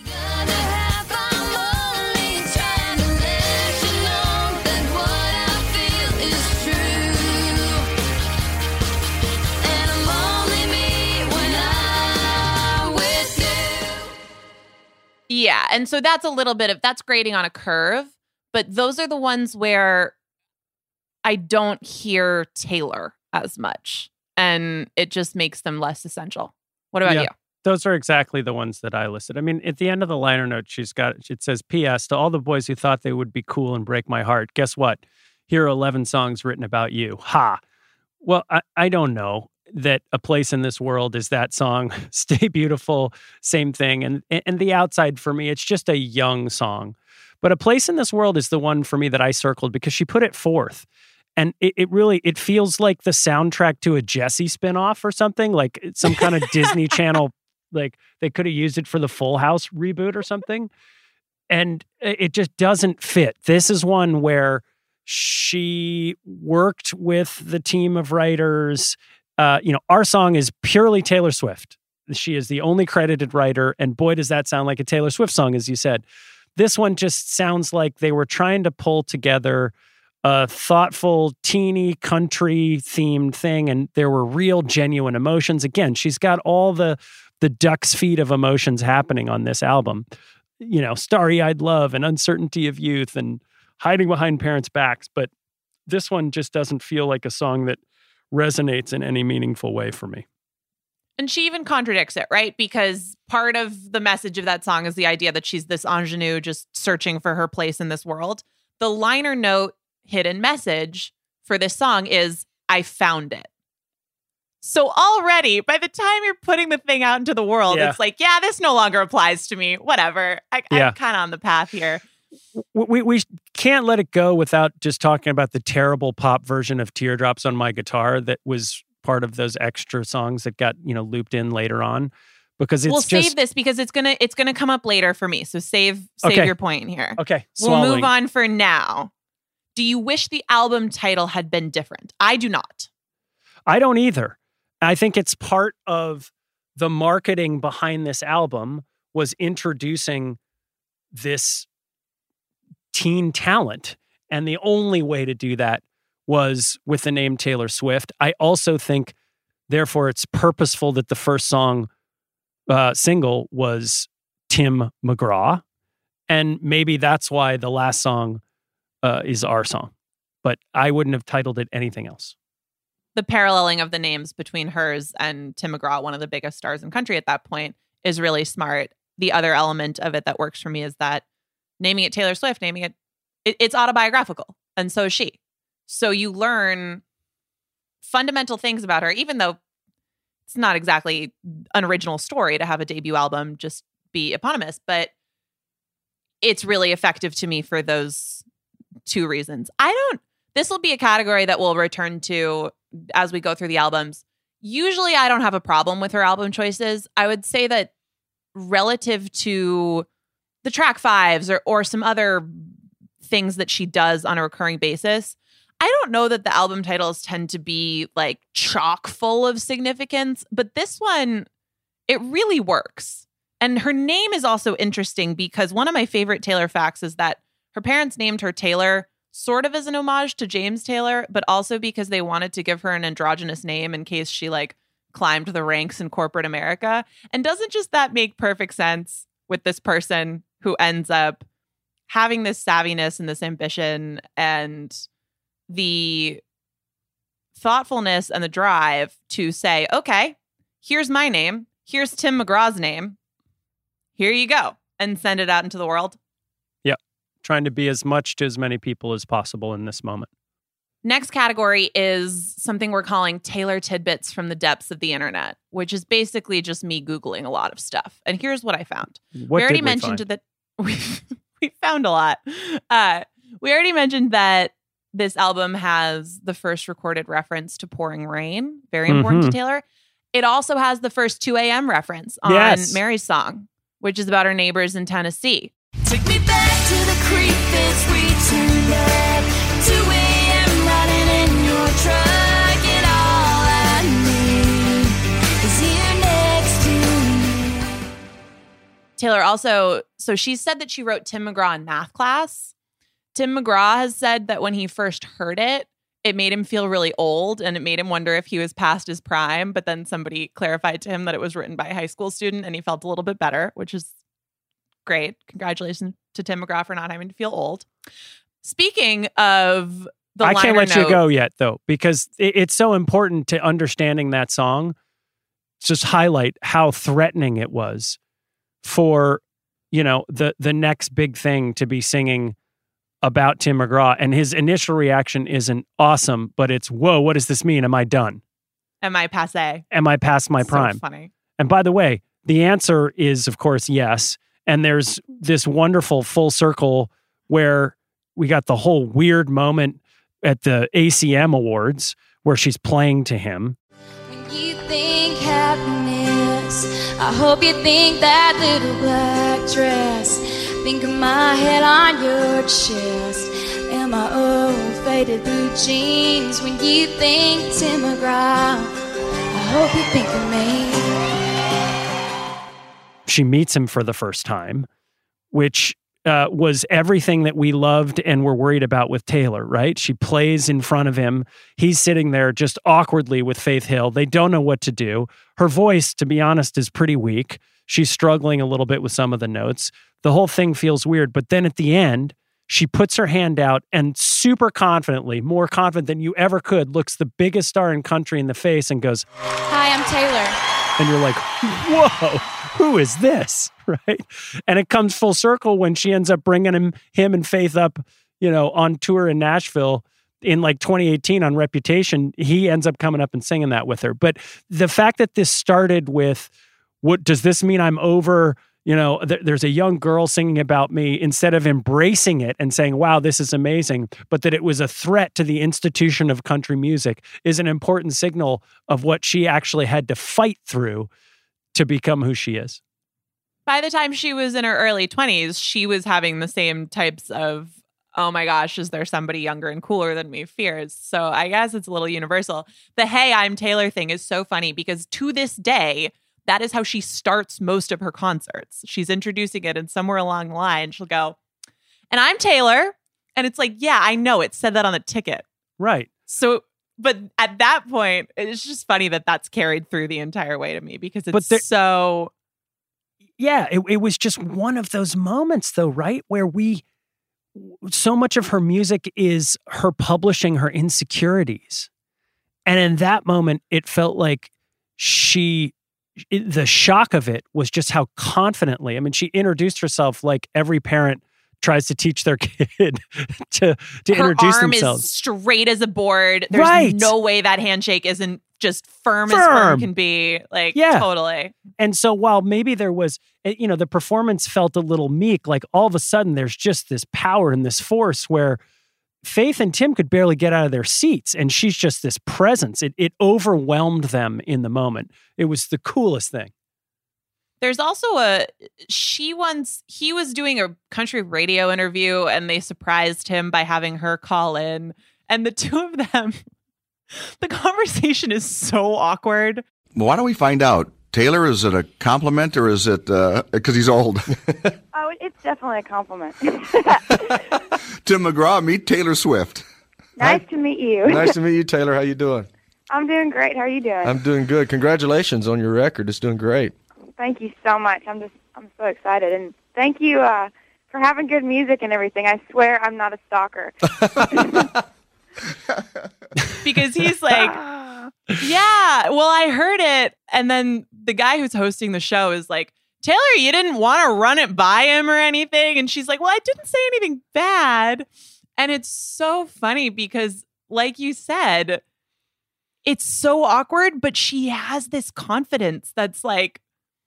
Yeah, and so that's a little bit of, that's grading on a curve, but those are the ones where I don't hear Taylor as much, and it just makes them less essential. What about yeah, you? Those are exactly the ones that I listed. I mean, at the end of the liner note, she's got, it says, P S to all the boys who thought they would be cool and break my heart. Guess what? Here are eleven songs written about you. Ha! Well, I, I don't know that A Place in This World is that song. Stay Beautiful, same thing. And and The Outside, for me, it's just a young song. But A Place in This World is the one for me that I circled because she put it fourth. And it, it really, it feels like the soundtrack to a Jessie spinoff or something, like some kind of Disney Channel, like they could have used it for the Full House reboot or something. And it just doesn't fit. This is one where she worked with the team of writers. Uh, you know, our song is purely Taylor Swift. She is the only credited writer, and boy, does that sound like a Taylor Swift song, as you said. This one just sounds like they were trying to pull together a thoughtful, teeny, country-themed thing, and there were real, genuine emotions. Again, she's got all the the duck's feet of emotions happening on this album. You know, starry-eyed love and uncertainty of youth and hiding behind parents' backs, but this one just doesn't feel like a song that resonates in any meaningful way for me. And she even contradicts it, right? Because part of the message of that song is the idea that she's this ingenue just searching for her place in this world. The liner note hidden message for this song is, I found it. So already, by the time you're putting the thing out into the world, yeah. it's like, yeah, this no longer applies to me. Whatever. I, yeah. I'm kind of on the path here. We we can't let it go without just talking about the terrible pop version of Teardrops on My Guitar that was part of those extra songs that got, you know, looped in later on, because it's we'll just... save this because it's gonna it's gonna come up later for me. So save save okay. your point here. Okay, we'll move on for now. Do you wish the album title had been different? I do not. I don't either. I think it's part of the marketing behind this album was introducing this teen talent. And the only way to do that was with the name Taylor Swift. I also think, therefore, it's purposeful that the first song uh, single was Tim McGraw. And maybe that's why the last song uh, is our song. But I wouldn't have titled it anything else. The paralleling of the names between hers and Tim McGraw, one of the biggest stars in country at that point, is really smart. The other element of it that works for me is that naming it Taylor Swift, naming it, it it's autobiographical. And so is she. So you learn fundamental things about her, even though it's not exactly an original story to have a debut album just be eponymous, but it's really effective to me for those two reasons. I don't, this will be a category that we'll return to as we go through the albums. Usually I don't have a problem with her album choices. I would say that relative to the track fives or or some other things that she does on a recurring basis, I don't know that the album titles tend to be like chock full of significance, but this one, it really works. And her name is also interesting because one of my favorite Taylor facts is that her parents named her Taylor sort of as an homage to James Taylor, but also because they wanted to give her an androgynous name in case she like climbed the ranks in corporate America. And doesn't just that make perfect sense with this person who ends up having this savviness and this ambition and the thoughtfulness and the drive to say, okay, here's my name. Here's Tim McGraw's name. Here you go. And send it out into the world. Yep. Trying to be as much to as many people as possible in this moment. Next category is something we're calling Taylor tidbits from the depths of the internet, which is basically just me Googling a lot of stuff. And here's what I found. What we already did we mentioned find? that we, we found a lot. Uh, we already mentioned that this album has the first recorded reference to Pouring Rain. Very important Mhm. to Taylor. It also has the first two a.m. reference on Yes. Mary's song, which is about her neighbors in Tennessee. Take me back to the creek that's reaching back. two a.m. riding in your truck, and all I need is here next to me. Taylor also, so she said that she wrote Tim McGraw in math class. Tim McGraw has said that when he first heard it, it made him feel really old and it made him wonder if he was past his prime. But then somebody clarified to him that it was written by a high school student and he felt a little bit better, which is great. Congratulations to Tim McGraw for not having to feel old. Speaking of the I can't liner let you note- go yet, though, because it, it's so important to understanding that song. Just highlight how threatening it was for, you know, the the next big thing to be singing about Tim McGraw. And his initial reaction isn't awesome, but it's, whoa, what does this mean? Am I done? Am I passe? Am I past my So prime? funny. And by the way, the answer is, of course, yes. And there's this wonderful full circle where we got the whole weird moment at the A C M Awards where she's playing to him. When you think happiness, I hope you think that little black dress. Think of my head on your chest and my old faded blue jeans. When you think Tim McGraw, I hope you think of me. She meets him for the first time, which uh, was everything that we loved and were worried about with Taylor, right? She plays in front of him. He's sitting there just awkwardly with Faith Hill. They don't know what to do. Her voice, to be honest, is pretty weak. She's struggling a little bit with some of the notes. The whole thing feels weird. But then at the end, she puts her hand out and super confidently, more confident than you ever could, looks the biggest star in country in the face and goes, Hi, I'm Taylor. and you're like, whoa, who is this? Right? And it comes full circle when she ends up bringing him, him and Faith up, you know, on tour in Nashville in like twenty eighteen on Reputation. He ends up coming up and singing that with her. But the fact that this started with, what does this mean? I'm over, you know, th- there's a young girl singing about me, instead of embracing it and saying, wow, this is amazing, but that it was a threat to the institution of country music, is an important signal of what she actually had to fight through to become who she is. By the time she was in her early twenties, she was having the same types of, oh my gosh, is there somebody younger and cooler than me fears? So I guess it's a little universal. The hey, I'm Taylor thing is so funny because to this day, that is how she starts most of her concerts. She's introducing it, and somewhere along the line, she'll go, and I'm Taylor. And it's like, yeah, I know it said that on the ticket. Right. So, but at that point, it's just funny that that's carried through the entire way to me because it's But there- so... Yeah, it, it was just one of those moments, though, right? Where we, so much of her music is her publishing her insecurities. And in that moment, it felt like she, it, the shock of it was just how confidently, I mean, she introduced herself like every parent tries to teach their kid to, to her introduce arm themselves. is straight as a board. There's Right. no way that handshake isn't just firm, as Firm. firm can be. Like, Yeah. totally. And so while maybe there was, eh, you know, the performance felt a little meek, like all of a sudden there's just this power and this force where Faith and Tim could barely get out of their seats. And she's just this presence. It, it overwhelmed them in the moment. It was the coolest thing. There's also a, she once, he was doing a country radio interview and they surprised him by having her call in. And the two of them, the conversation is so awkward. Well, why don't we find out? Taylor, is it a compliment or is it because he's old? Oh, it's definitely a compliment. Tim McGraw, meet Taylor Swift. Nice to meet you. Nice to meet you, Taylor. How you doing? I'm doing great. How are you doing? I'm doing good. Congratulations on your record. It's doing great. Thank you so much. I'm just, I'm so excited. And thank you uh, for having good music and everything. I swear I'm not a stalker. because he's like, yeah, well, I heard it. And then the guy who's hosting the show is like, Taylor, you didn't want to run it by him or anything. And she's like, well, I didn't say anything bad. And it's so funny because, like you said, it's so awkward, but she has this confidence that's like,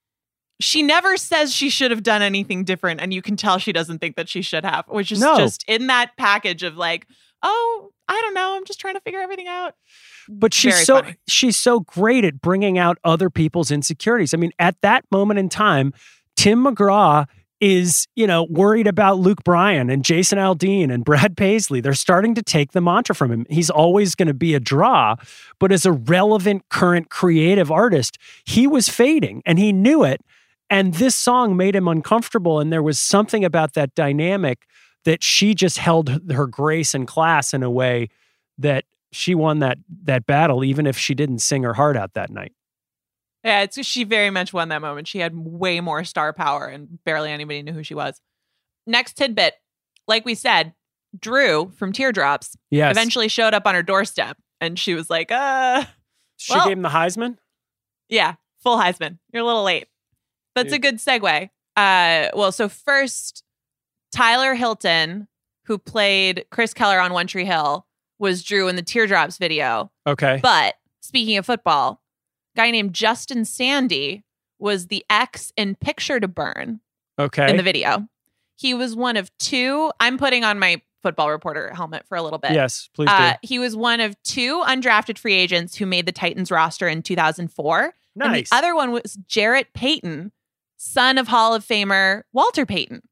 she never says she should have done anything different. And you can tell she doesn't think that she should have, which is No. just in that package of like, oh, I don't know. I'm just trying to figure everything out. But she's Very so funny. she's so great at bringing out other people's insecurities. I mean, at that moment in time, Tim McGraw is, you know, worried about Luke Bryan and Jason Aldean and Brad Paisley. They're starting to take the mantra from him. He's always going to be a draw, but as a relevant current creative artist, he was fading and he knew it. And this song made him uncomfortable. And there was something about that dynamic that she just held her grace and class in a way that she won that that battle, even if she didn't sing her heart out that night. Yeah, it's she very much won that moment. She had way more star power and barely anybody knew who she was. Next tidbit, like we said, Drew from Teardrops Yes. eventually showed up on her doorstep and she was like, uh, She well, gave him the Heisman? yeah, full Heisman. You're a little late. That's Yeah. a good segue. Uh, well, so first, Tyler Hilton, who played Chris Keller on One Tree Hill, was Drew in the Teardrops video. Okay. But speaking of football, a guy named Justin Sandy was the ex in Picture to Burn Okay. in the video. He was one of two. I'm putting on my football reporter helmet for a little bit. Yes, please do. Uh, he was one of two undrafted free agents who made the Titans roster in two thousand four. And Nice. the other one was Jarrett Payton, son of Hall of Famer Walter Payton.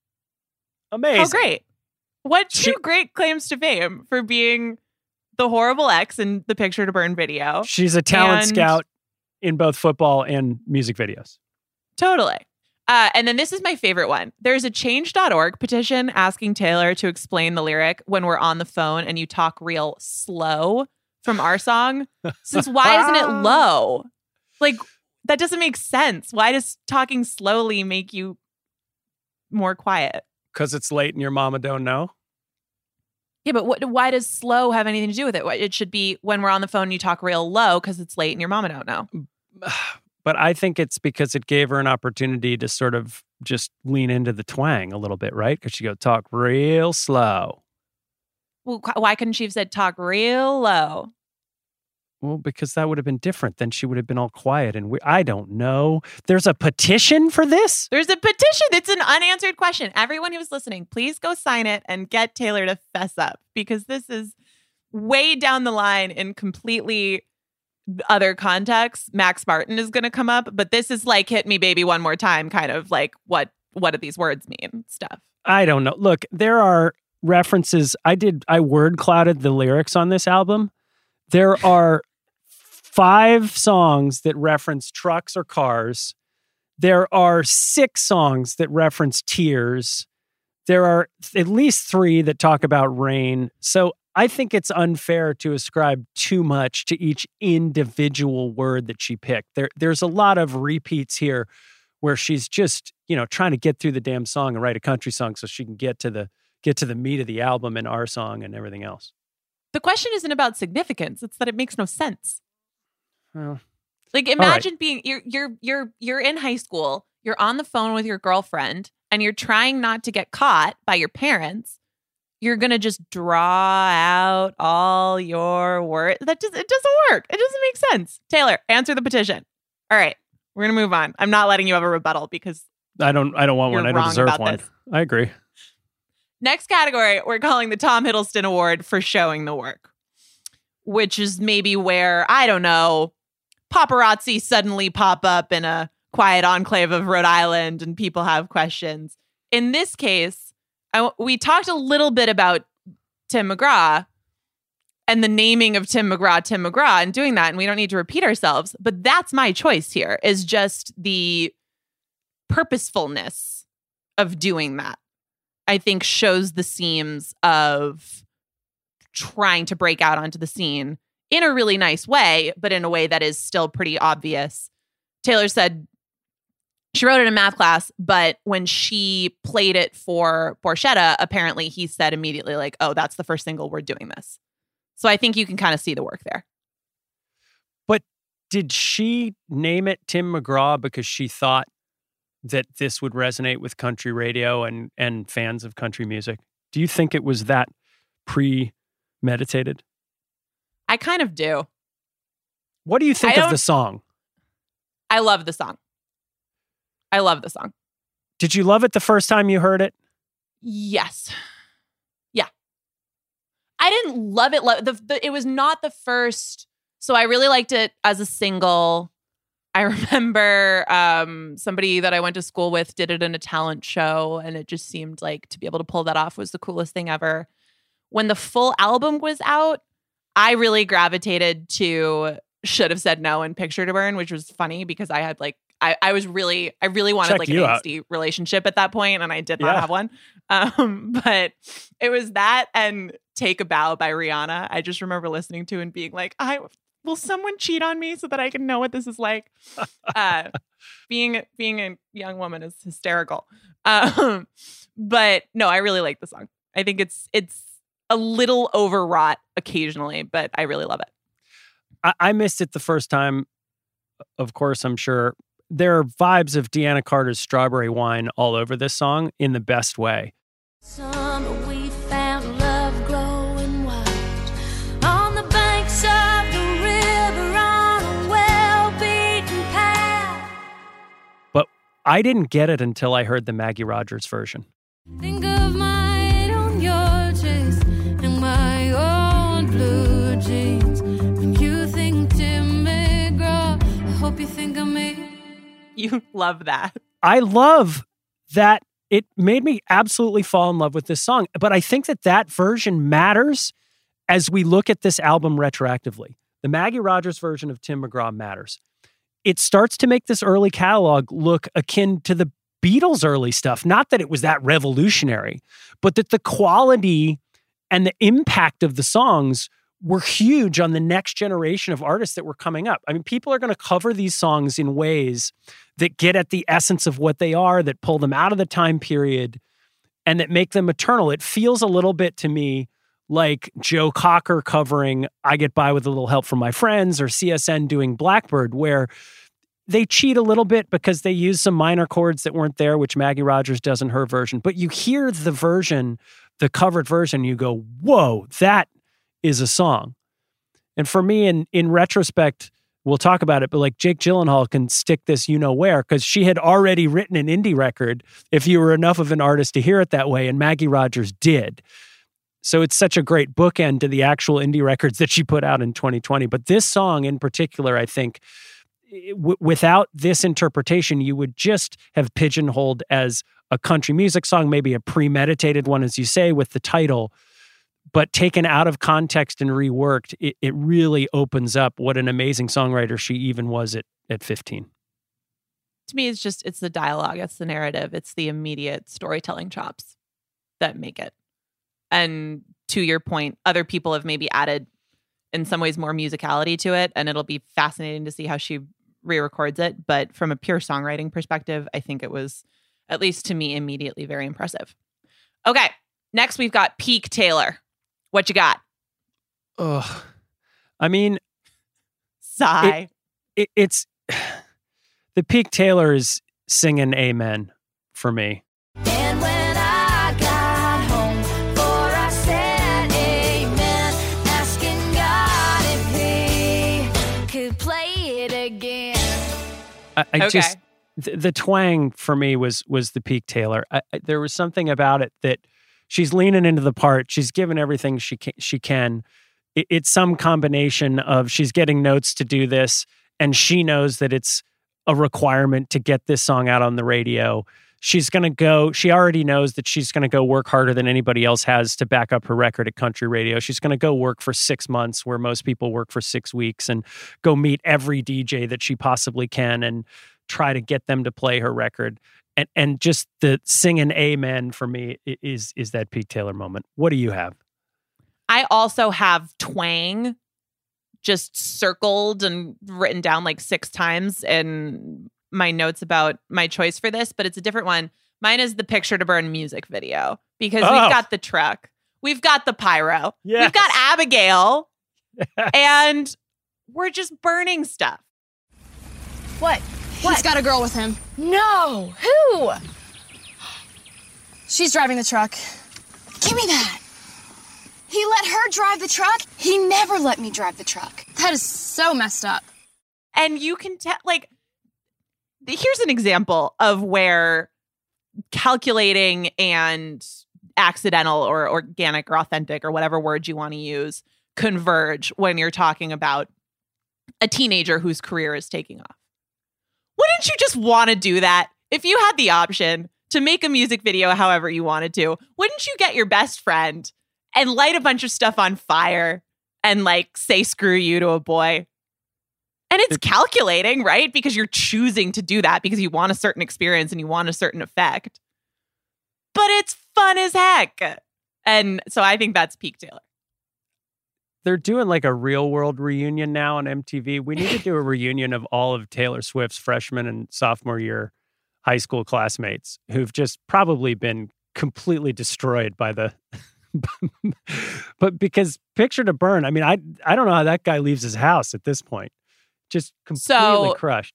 Amazing. How great. What two She- great claims to fame for being the horrible ex in the Picture to Burn video. She's a talent And- scout in both football and music videos. Totally. Uh, and then this is my favorite one. There's a change dot org petition asking Taylor to explain the lyric when we're on the phone and you talk real slow from our song. Since why isn't it low? Like, that doesn't make sense. Why does talking slowly make you more quiet? Because it's late and your mama don't know. Yeah, but what, why does slow have anything to do with it? It should be when we're on the phone and you talk real low because it's late and your mama don't know. But I think it's because it gave her an opportunity to sort of just lean into the twang a little bit, right? Because she go talk real slow. Well, why couldn't she have said talk real low? Well, because that would have been different. Then she would have been all quiet and we, I don't know. There's a petition for this? There's a petition. It's an unanswered question. Everyone who's listening, please go sign it and get Taylor to fess up because this is way down the line in completely other contexts. Max Martin is going to come up, but this is like hit me baby one more time kind of like what what do these words mean stuff. I don't know. Look, there are references. I did, I word clouded the lyrics on this album. There are five songs that reference trucks or cars. There are six songs that reference tears. There are at least three that talk about rain. So I think it's unfair to ascribe too much to each individual word that she picked. There, there's a lot of repeats here where she's just, you know, trying to get through the damn song and write a country song so she can get to the get to the meat of the album and our song and everything else. The question isn't about significance. It's that it makes no sense. Well, like imagine being you're you're you're you're in high school, you're on the phone with your girlfriend and you're trying not to get caught by your parents. You're going to just draw out all your words. That just it doesn't work. It doesn't make sense. Taylor, answer the petition. All right. We're going to move on. I'm not letting you have a rebuttal because I don't I don't want You're one. I don't wrong deserve about one. this. I agree. next category, we're calling the Tom Hiddleston Award for showing the work, which is maybe where, I don't know, paparazzi suddenly pop up in a quiet enclave of Rhode Island and people have questions. In this case, I, we talked a little bit about Tim McGraw and the naming of Tim McGraw, Tim McGraw, and doing that. And we don't need to repeat ourselves, but that's my choice here, is just the purposefulness of doing that. I think shows the seams of trying to break out onto the scene in a really nice way, but in a way that is still pretty obvious. Taylor said she wrote it in math class, but when she played it for Borchetta, apparently he said immediately, like, oh, that's the first single, we're doing this. So I think you can kind of see the work there. But did she name it Tim McGraw because she thought that this would resonate with country radio and, and fans of country music? Do you think it was that premeditated? I kind of do. What do you think I of don't- the song? I love the song. I love the song. Did you love it the first time you heard it? Yes. Yeah. I didn't love it. Lo- the, the, it was not the first. So I really liked it as a single. I remember um, somebody that I went to school with did it in a talent show, and it just seemed like to be able to pull that off was the coolest thing ever. When the full album was out, I really gravitated to Should Have Said No and Picture to Burn, which was funny because I had like, I, I was really, I really wanted Check like an you out. angsty relationship at that point, and I did not Yeah. have one. Um, but it was that and Take a Bow by Rihanna. I just remember listening to and being like, I will someone cheat on me so that I can know what this is like? uh, being being a young woman is hysterical. Um, but no, I really like the song. I think it's it's a little overwrought occasionally, but I really love it. I, I missed it the first time. Of course, I'm sure there are vibes of Deanna Carter's Strawberry Wine all over this song in the best way. Summer we found love growing wild on the banks of the river on a well-beaten path. But I didn't get it until I heard the Maggie Rogers version. Think of mine on your chest and my own blue jeans. When you think Tim McGraw, I hope you think of me. You love that. I love that it made me absolutely fall in love with this song. But I think that that version matters as we look at this album retroactively. The Maggie Rogers version of Tim McGraw matters. It starts to make this early catalog look akin to the Beatles' early stuff. Not that it was that revolutionary, but that the quality and the impact of the songs were huge on the next generation of artists that were coming up. I mean, people are going to cover these songs in ways that get at the essence of what they are, that pull them out of the time period, and that make them eternal. It feels a little bit to me like Joe Cocker covering I Get By With a Little Help From My Friends or C S N doing Blackbird, where they cheat a little bit because they use some minor chords that weren't there, which Maggie Rogers does in her version. But you hear the version, the covered version, you go, whoa, that is a song. And for me, in in retrospect, we'll talk about it, but like Jake Gyllenhaal can stick this you know where, because she had already written an indie record if you were enough of an artist to hear it that way, and Maggie Rogers did. So it's such a great bookend to the actual indie records that she put out in twenty twenty. But this song in particular, I think, w- without this interpretation, you would just have pigeonholed as a country music song, maybe a premeditated one, as you say, with the title. But taken out of context and reworked, it, it really opens up what an amazing songwriter she even was at, at fifteen. To me, it's just, it's the dialogue, it's the narrative, it's the immediate storytelling chops that make it. And to your point, other people have maybe added, in some ways, more musicality to it, and it'll be fascinating to see how she re-records it. But from a pure songwriting perspective, I think it was, at least to me, immediately very impressive. Okay, next we've got Peak Taylor. What you got? Ugh. I mean, sigh. It, it, it's the Peak Taylor is singing amen for me. And when I got home, for I said amen, asking God if he could play it again. I, I Okay. just the, the twang for me was was the Peak Taylor. I, I, there was something about it that she's leaning into the part. She's given everything she can. She can. It, it's some combination of she's getting notes to do this, and she knows that it's a requirement to get this song out on the radio. She's going to go, she already knows that she's going to go work harder than anybody else has to back up her record at country radio. She's going to go work for six months where most people work for six weeks and go meet every D J that she possibly can and try to get them to play her record. And and just the singing amen for me is is that Peak Taylor moment. What do you have? I also have twang just circled and written down like six times in my notes about my choice for this, but it's a different one. Mine is the Picture to Burn music video because Oh. we've got the truck. We've got the pyro. Yes. We've got Abigail And we're just burning stuff. What? What? He's got a girl with him. No. Who? She's driving the truck. Give me that. He let her drive the truck? He never let me drive the truck. That is so messed up. And you can tell, like, here's an example of where calculating and accidental or organic or authentic or whatever word you want to use converge when you're talking about a teenager whose career is taking off. Wouldn't you just want to do that? If you had the option to make a music video however you wanted to, wouldn't you get your best friend and light a bunch of stuff on fire and like say screw you to a boy? And it's calculating, right? Because you're choosing to do that because you want a certain experience and you want a certain effect. But it's fun as heck. And so I think that's peak Taylor. They're doing like a real world reunion now on M T V. We need to do a reunion of all of Taylor Swift's freshman and sophomore year high school classmates who've just probably been completely destroyed by the... but because Picture to Burn, I mean, I I don't know how that guy leaves his house at this point. Just completely so, crushed.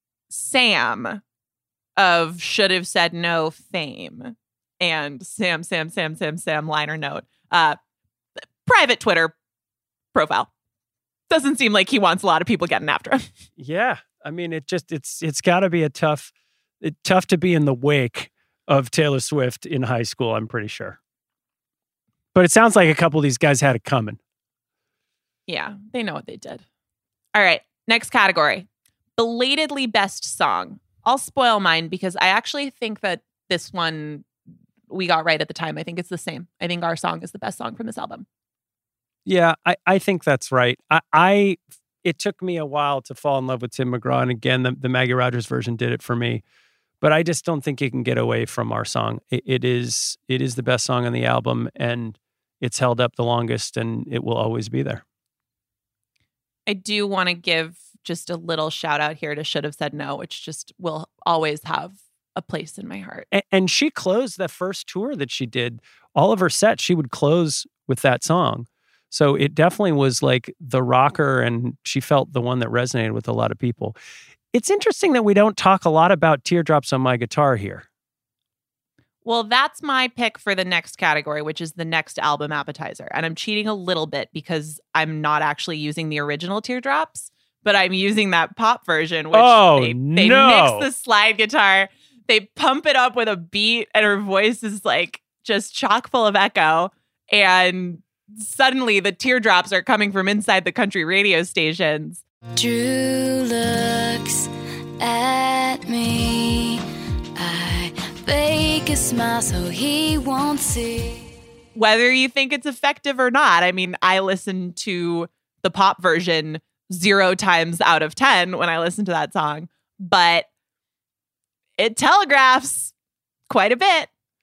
Sam of Should Have Said No fame and Sam, Sam, Sam, Sam, Sam liner note. Uh, private Twitter profile. Doesn't seem like he wants a lot of people getting after him. Yeah. I mean, it just, it's it's got to be a tough, it, tough to be in the wake of Taylor Swift in high school, I'm pretty sure. But it sounds like a couple of these guys had it coming. Yeah, they know what they did. All right. Next category, belatedly best song. I'll spoil mine because I actually think that this one we got right at the time. I think it's the same. I think our song is the best song from this album. Yeah, I, I think that's right. I, I it took me a while to fall in love with Tim McGraw. And again, the, the Maggie Rogers version did it for me. But I just don't think you can get away from our song. It, it is it is the best song on the album, and it's held up the longest, and it will always be there. I do want to give just a little shout out here to Should Have Said No, which just will always have a place in my heart. And, and she closed the first tour that she did. All of her sets, she would close with that song. So it definitely was like the rocker, and she felt the one that resonated with a lot of people. It's interesting that we don't talk a lot about Teardrops on My Guitar here. Well, that's my pick for the next category, which is the next album appetizer. And I'm cheating a little bit because I'm not actually using the original Teardrops, but I'm using that pop version, which oh, they, they no. mix the slide guitar, they pump it up with a beat, and her voice is like just chock full of echo. And suddenly the teardrops are coming from inside the country radio stations. Drew looks at me. I fake a smile so he won't see. Whether you think it's effective or not, I mean, I listen to the pop version zero times out of ten when I listen to that song, but it telegraphs quite a bit.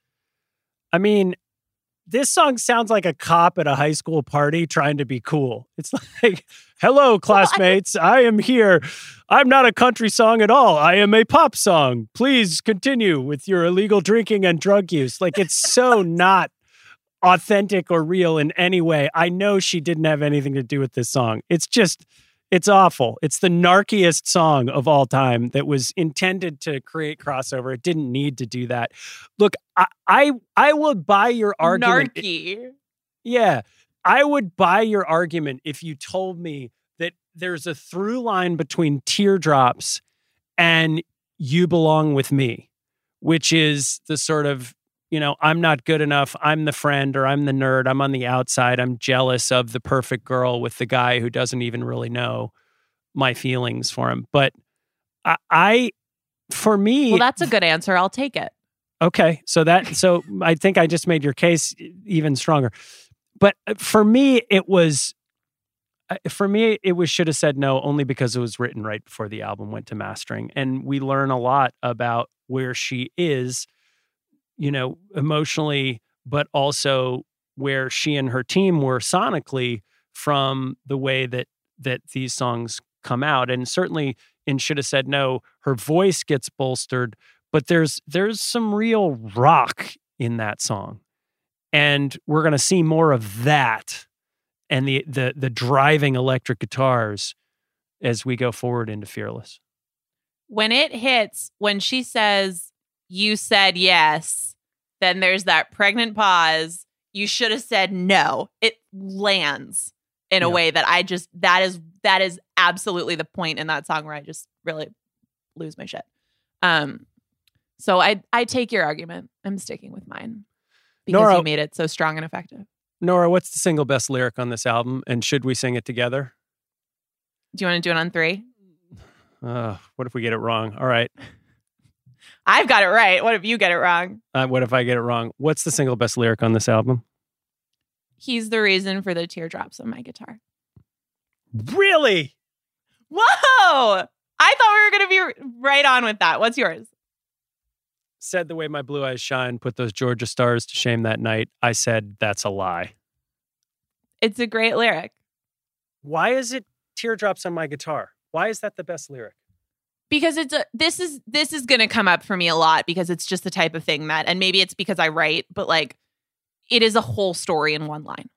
I mean, this song sounds like a cop at a high school party trying to be cool. It's like, hello, classmates. I am here. I'm not a country song at all. I am a pop song. Please continue with your illegal drinking and drug use. Like, it's so not authentic or real in any way. I know she didn't have anything to do with this song. It's just, it's awful. It's the narkiest song of all time that was intended to create crossover. It didn't need to do that. Look, I I, I would buy your argument. Narky. Yeah. I would buy your argument if you told me that there's a through line between Teardrops and You Belong With Me, which is the sort of, you know, I'm not good enough. I'm the friend, or I'm the nerd. I'm on the outside. I'm jealous of the perfect girl with the guy who doesn't even really know my feelings for him. But I, I for me, well, that's a good answer. I'll take it. Okay. So that, so I think I just made your case even stronger. But for me, it was, for me, it was Should Have Said No only because it was written right before the album went to mastering. And we learn a lot about where she is, you know, emotionally, but also where she and her team were sonically from the way that that these songs come out. And certainly in Should Have Said No, her voice gets bolstered, but there's there's some real rock in that song. And we're going to see more of that and the the the driving electric guitars as we go forward into Fearless. When it hits, when she says, "You said yes," then there's that pregnant pause. You should have said no. It lands in a Yeah. way that I just, that is, that is absolutely the point in that song where I just really lose my shit. Um, so I, I take your argument. I'm sticking with mine because Nora- you made it so strong and effective. Nora, what's the single best lyric on this album? And should we sing it together? Do you want to do it on three? Uh, what if we get it wrong? All right. I've got it right. What if you get it wrong? Uh, what if I get it wrong? What's the single best lyric on this album? He's the reason for the teardrops on my guitar. Really? Whoa! I thought we were going to be right on with that. What's yours? Said the way my blue eyes shine, put those Georgia stars to shame that night. I said, that's a lie. It's a great lyric. Why is it teardrops on my guitar? Why is that the best lyric? Because it's a, this is this is going to come up for me a lot because it's just the type of thing that, and maybe it's because I write, but like it is a whole story in one line.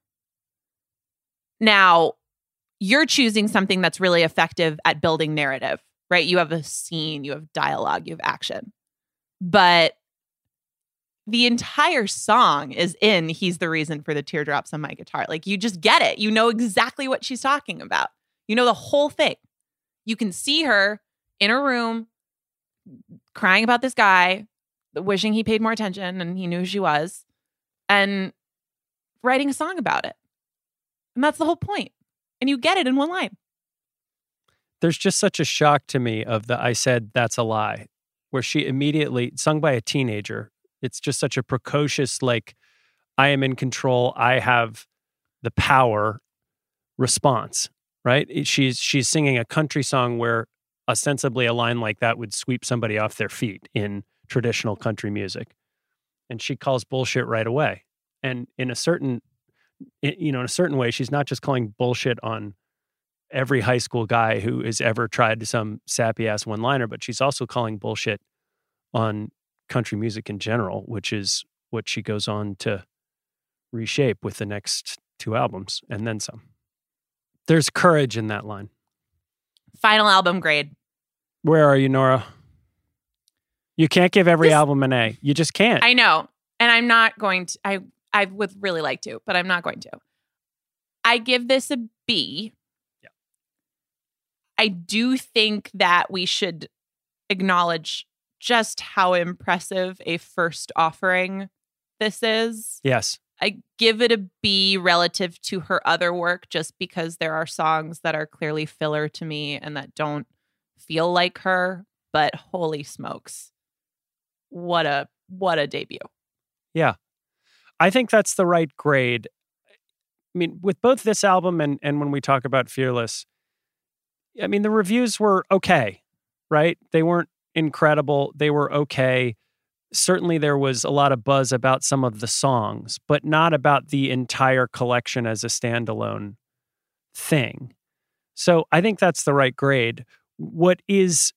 Now, you're choosing something that's really effective at building narrative, right? You have a scene, you have dialogue, you have action. But the entire song is in He's the Reason for the Teardrops on My Guitar. Like you just get it. You know exactly what she's talking about. You know the whole thing. You can see her in her room crying about this guy, wishing he paid more attention and he knew who she was, and writing a song about it. And that's the whole point. And you get it in one line. There's just such a shock to me of the I said that's a lie, where she immediately, sung by a teenager, it's just such a precocious, like, I am in control, I have the power response, right? She's she's singing a country song where ostensibly a line like that would sweep somebody off their feet in traditional country music. And she calls bullshit right away. And in a certain, you know, in a certain way, she's not just calling bullshit on every high school guy who has ever tried some sappy ass one-liner, but she's also calling bullshit on country music in general, which is what she goes on to reshape with the next two albums and then some. There's courage in that line. Final album grade. Where are you, Nora? You can't give every This- album an A. You just can't. I know. And I'm not going to, I, I would really like to, but I'm not going to. I give this a B. Yeah. I do think that we should acknowledge just how impressive a first offering this is. Yes. I give it a B relative to her other work just because there are songs that are clearly filler to me and that don't feel like her, but holy smokes. What a what a debut. Yeah. I think that's the right grade. I mean, with both this album and, and when we talk about Fearless, I mean, the reviews were okay, right? They weren't incredible. They were okay. Certainly there was a lot of buzz about some of the songs, but not about the entire collection as a standalone thing. So I think that's the right grade. What is,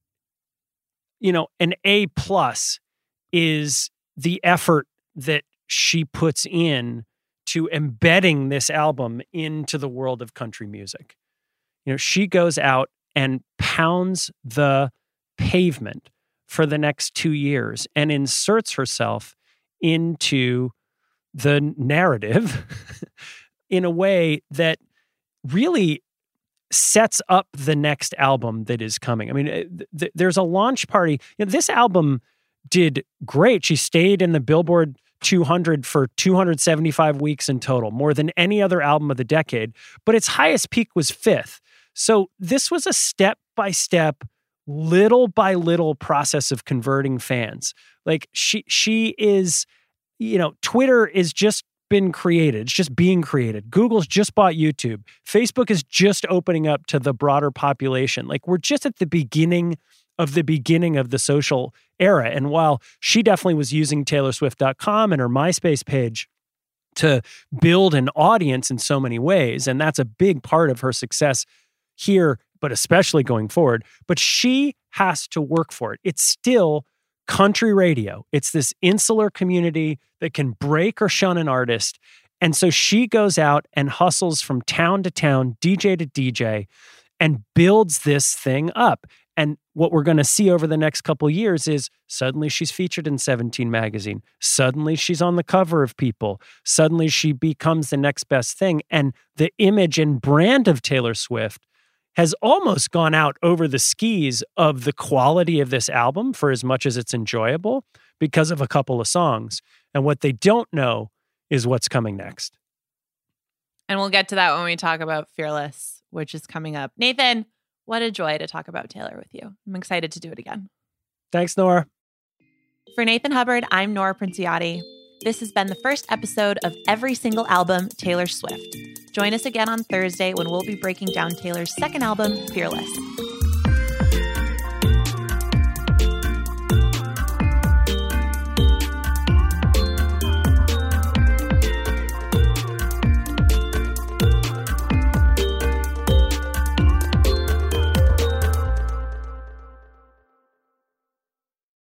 you know, an A plus is the effort that she puts in to embedding this album into the world of country music. You know, she goes out and pounds the pavement for the next two years and inserts herself into the narrative in a way that really sets up the next album that is coming. I mean, th- there's a launch party. You know, this album did great. She stayed in the Billboard two hundred for two hundred seventy-five weeks in total, more than any other album of the decade. But its highest peak was fifth. So this was a step-by-step, little by little process of converting fans. Like she, she is, you know, Twitter is just been created. It's just being created. Google's just bought YouTube. Facebook is just opening up to the broader population. Like we're just at the beginning of the beginning of the social era. And while she definitely was using Taylor Swift dot com and her MySpace page to build an audience in so many ways, and that's a big part of her success here, but especially going forward, but she has to work for it. It's still country radio. It's this insular community that can break or shun an artist. And so she goes out and hustles from town to town, D J to D J, and builds this thing up. And what we're going to see over the next couple of years is suddenly she's featured in Seventeen magazine. Suddenly she's on the cover of People. Suddenly she becomes the next best thing. And the image and brand of Taylor Swift has almost gone out over the skis of the quality of this album for as much as it's enjoyable because of a couple of songs. And what they don't know is what's coming next. And we'll get to that when we talk about Fearless, which is coming up. Nathan, what a joy to talk about Taylor with you. I'm excited to do it again. Thanks, Nora. For Nathan Hubbard, I'm Nora Princiotti. This has been the first episode of Every Single Album, Taylor Swift. Join us again on Thursday when we'll be breaking down Taylor's second album, Fearless.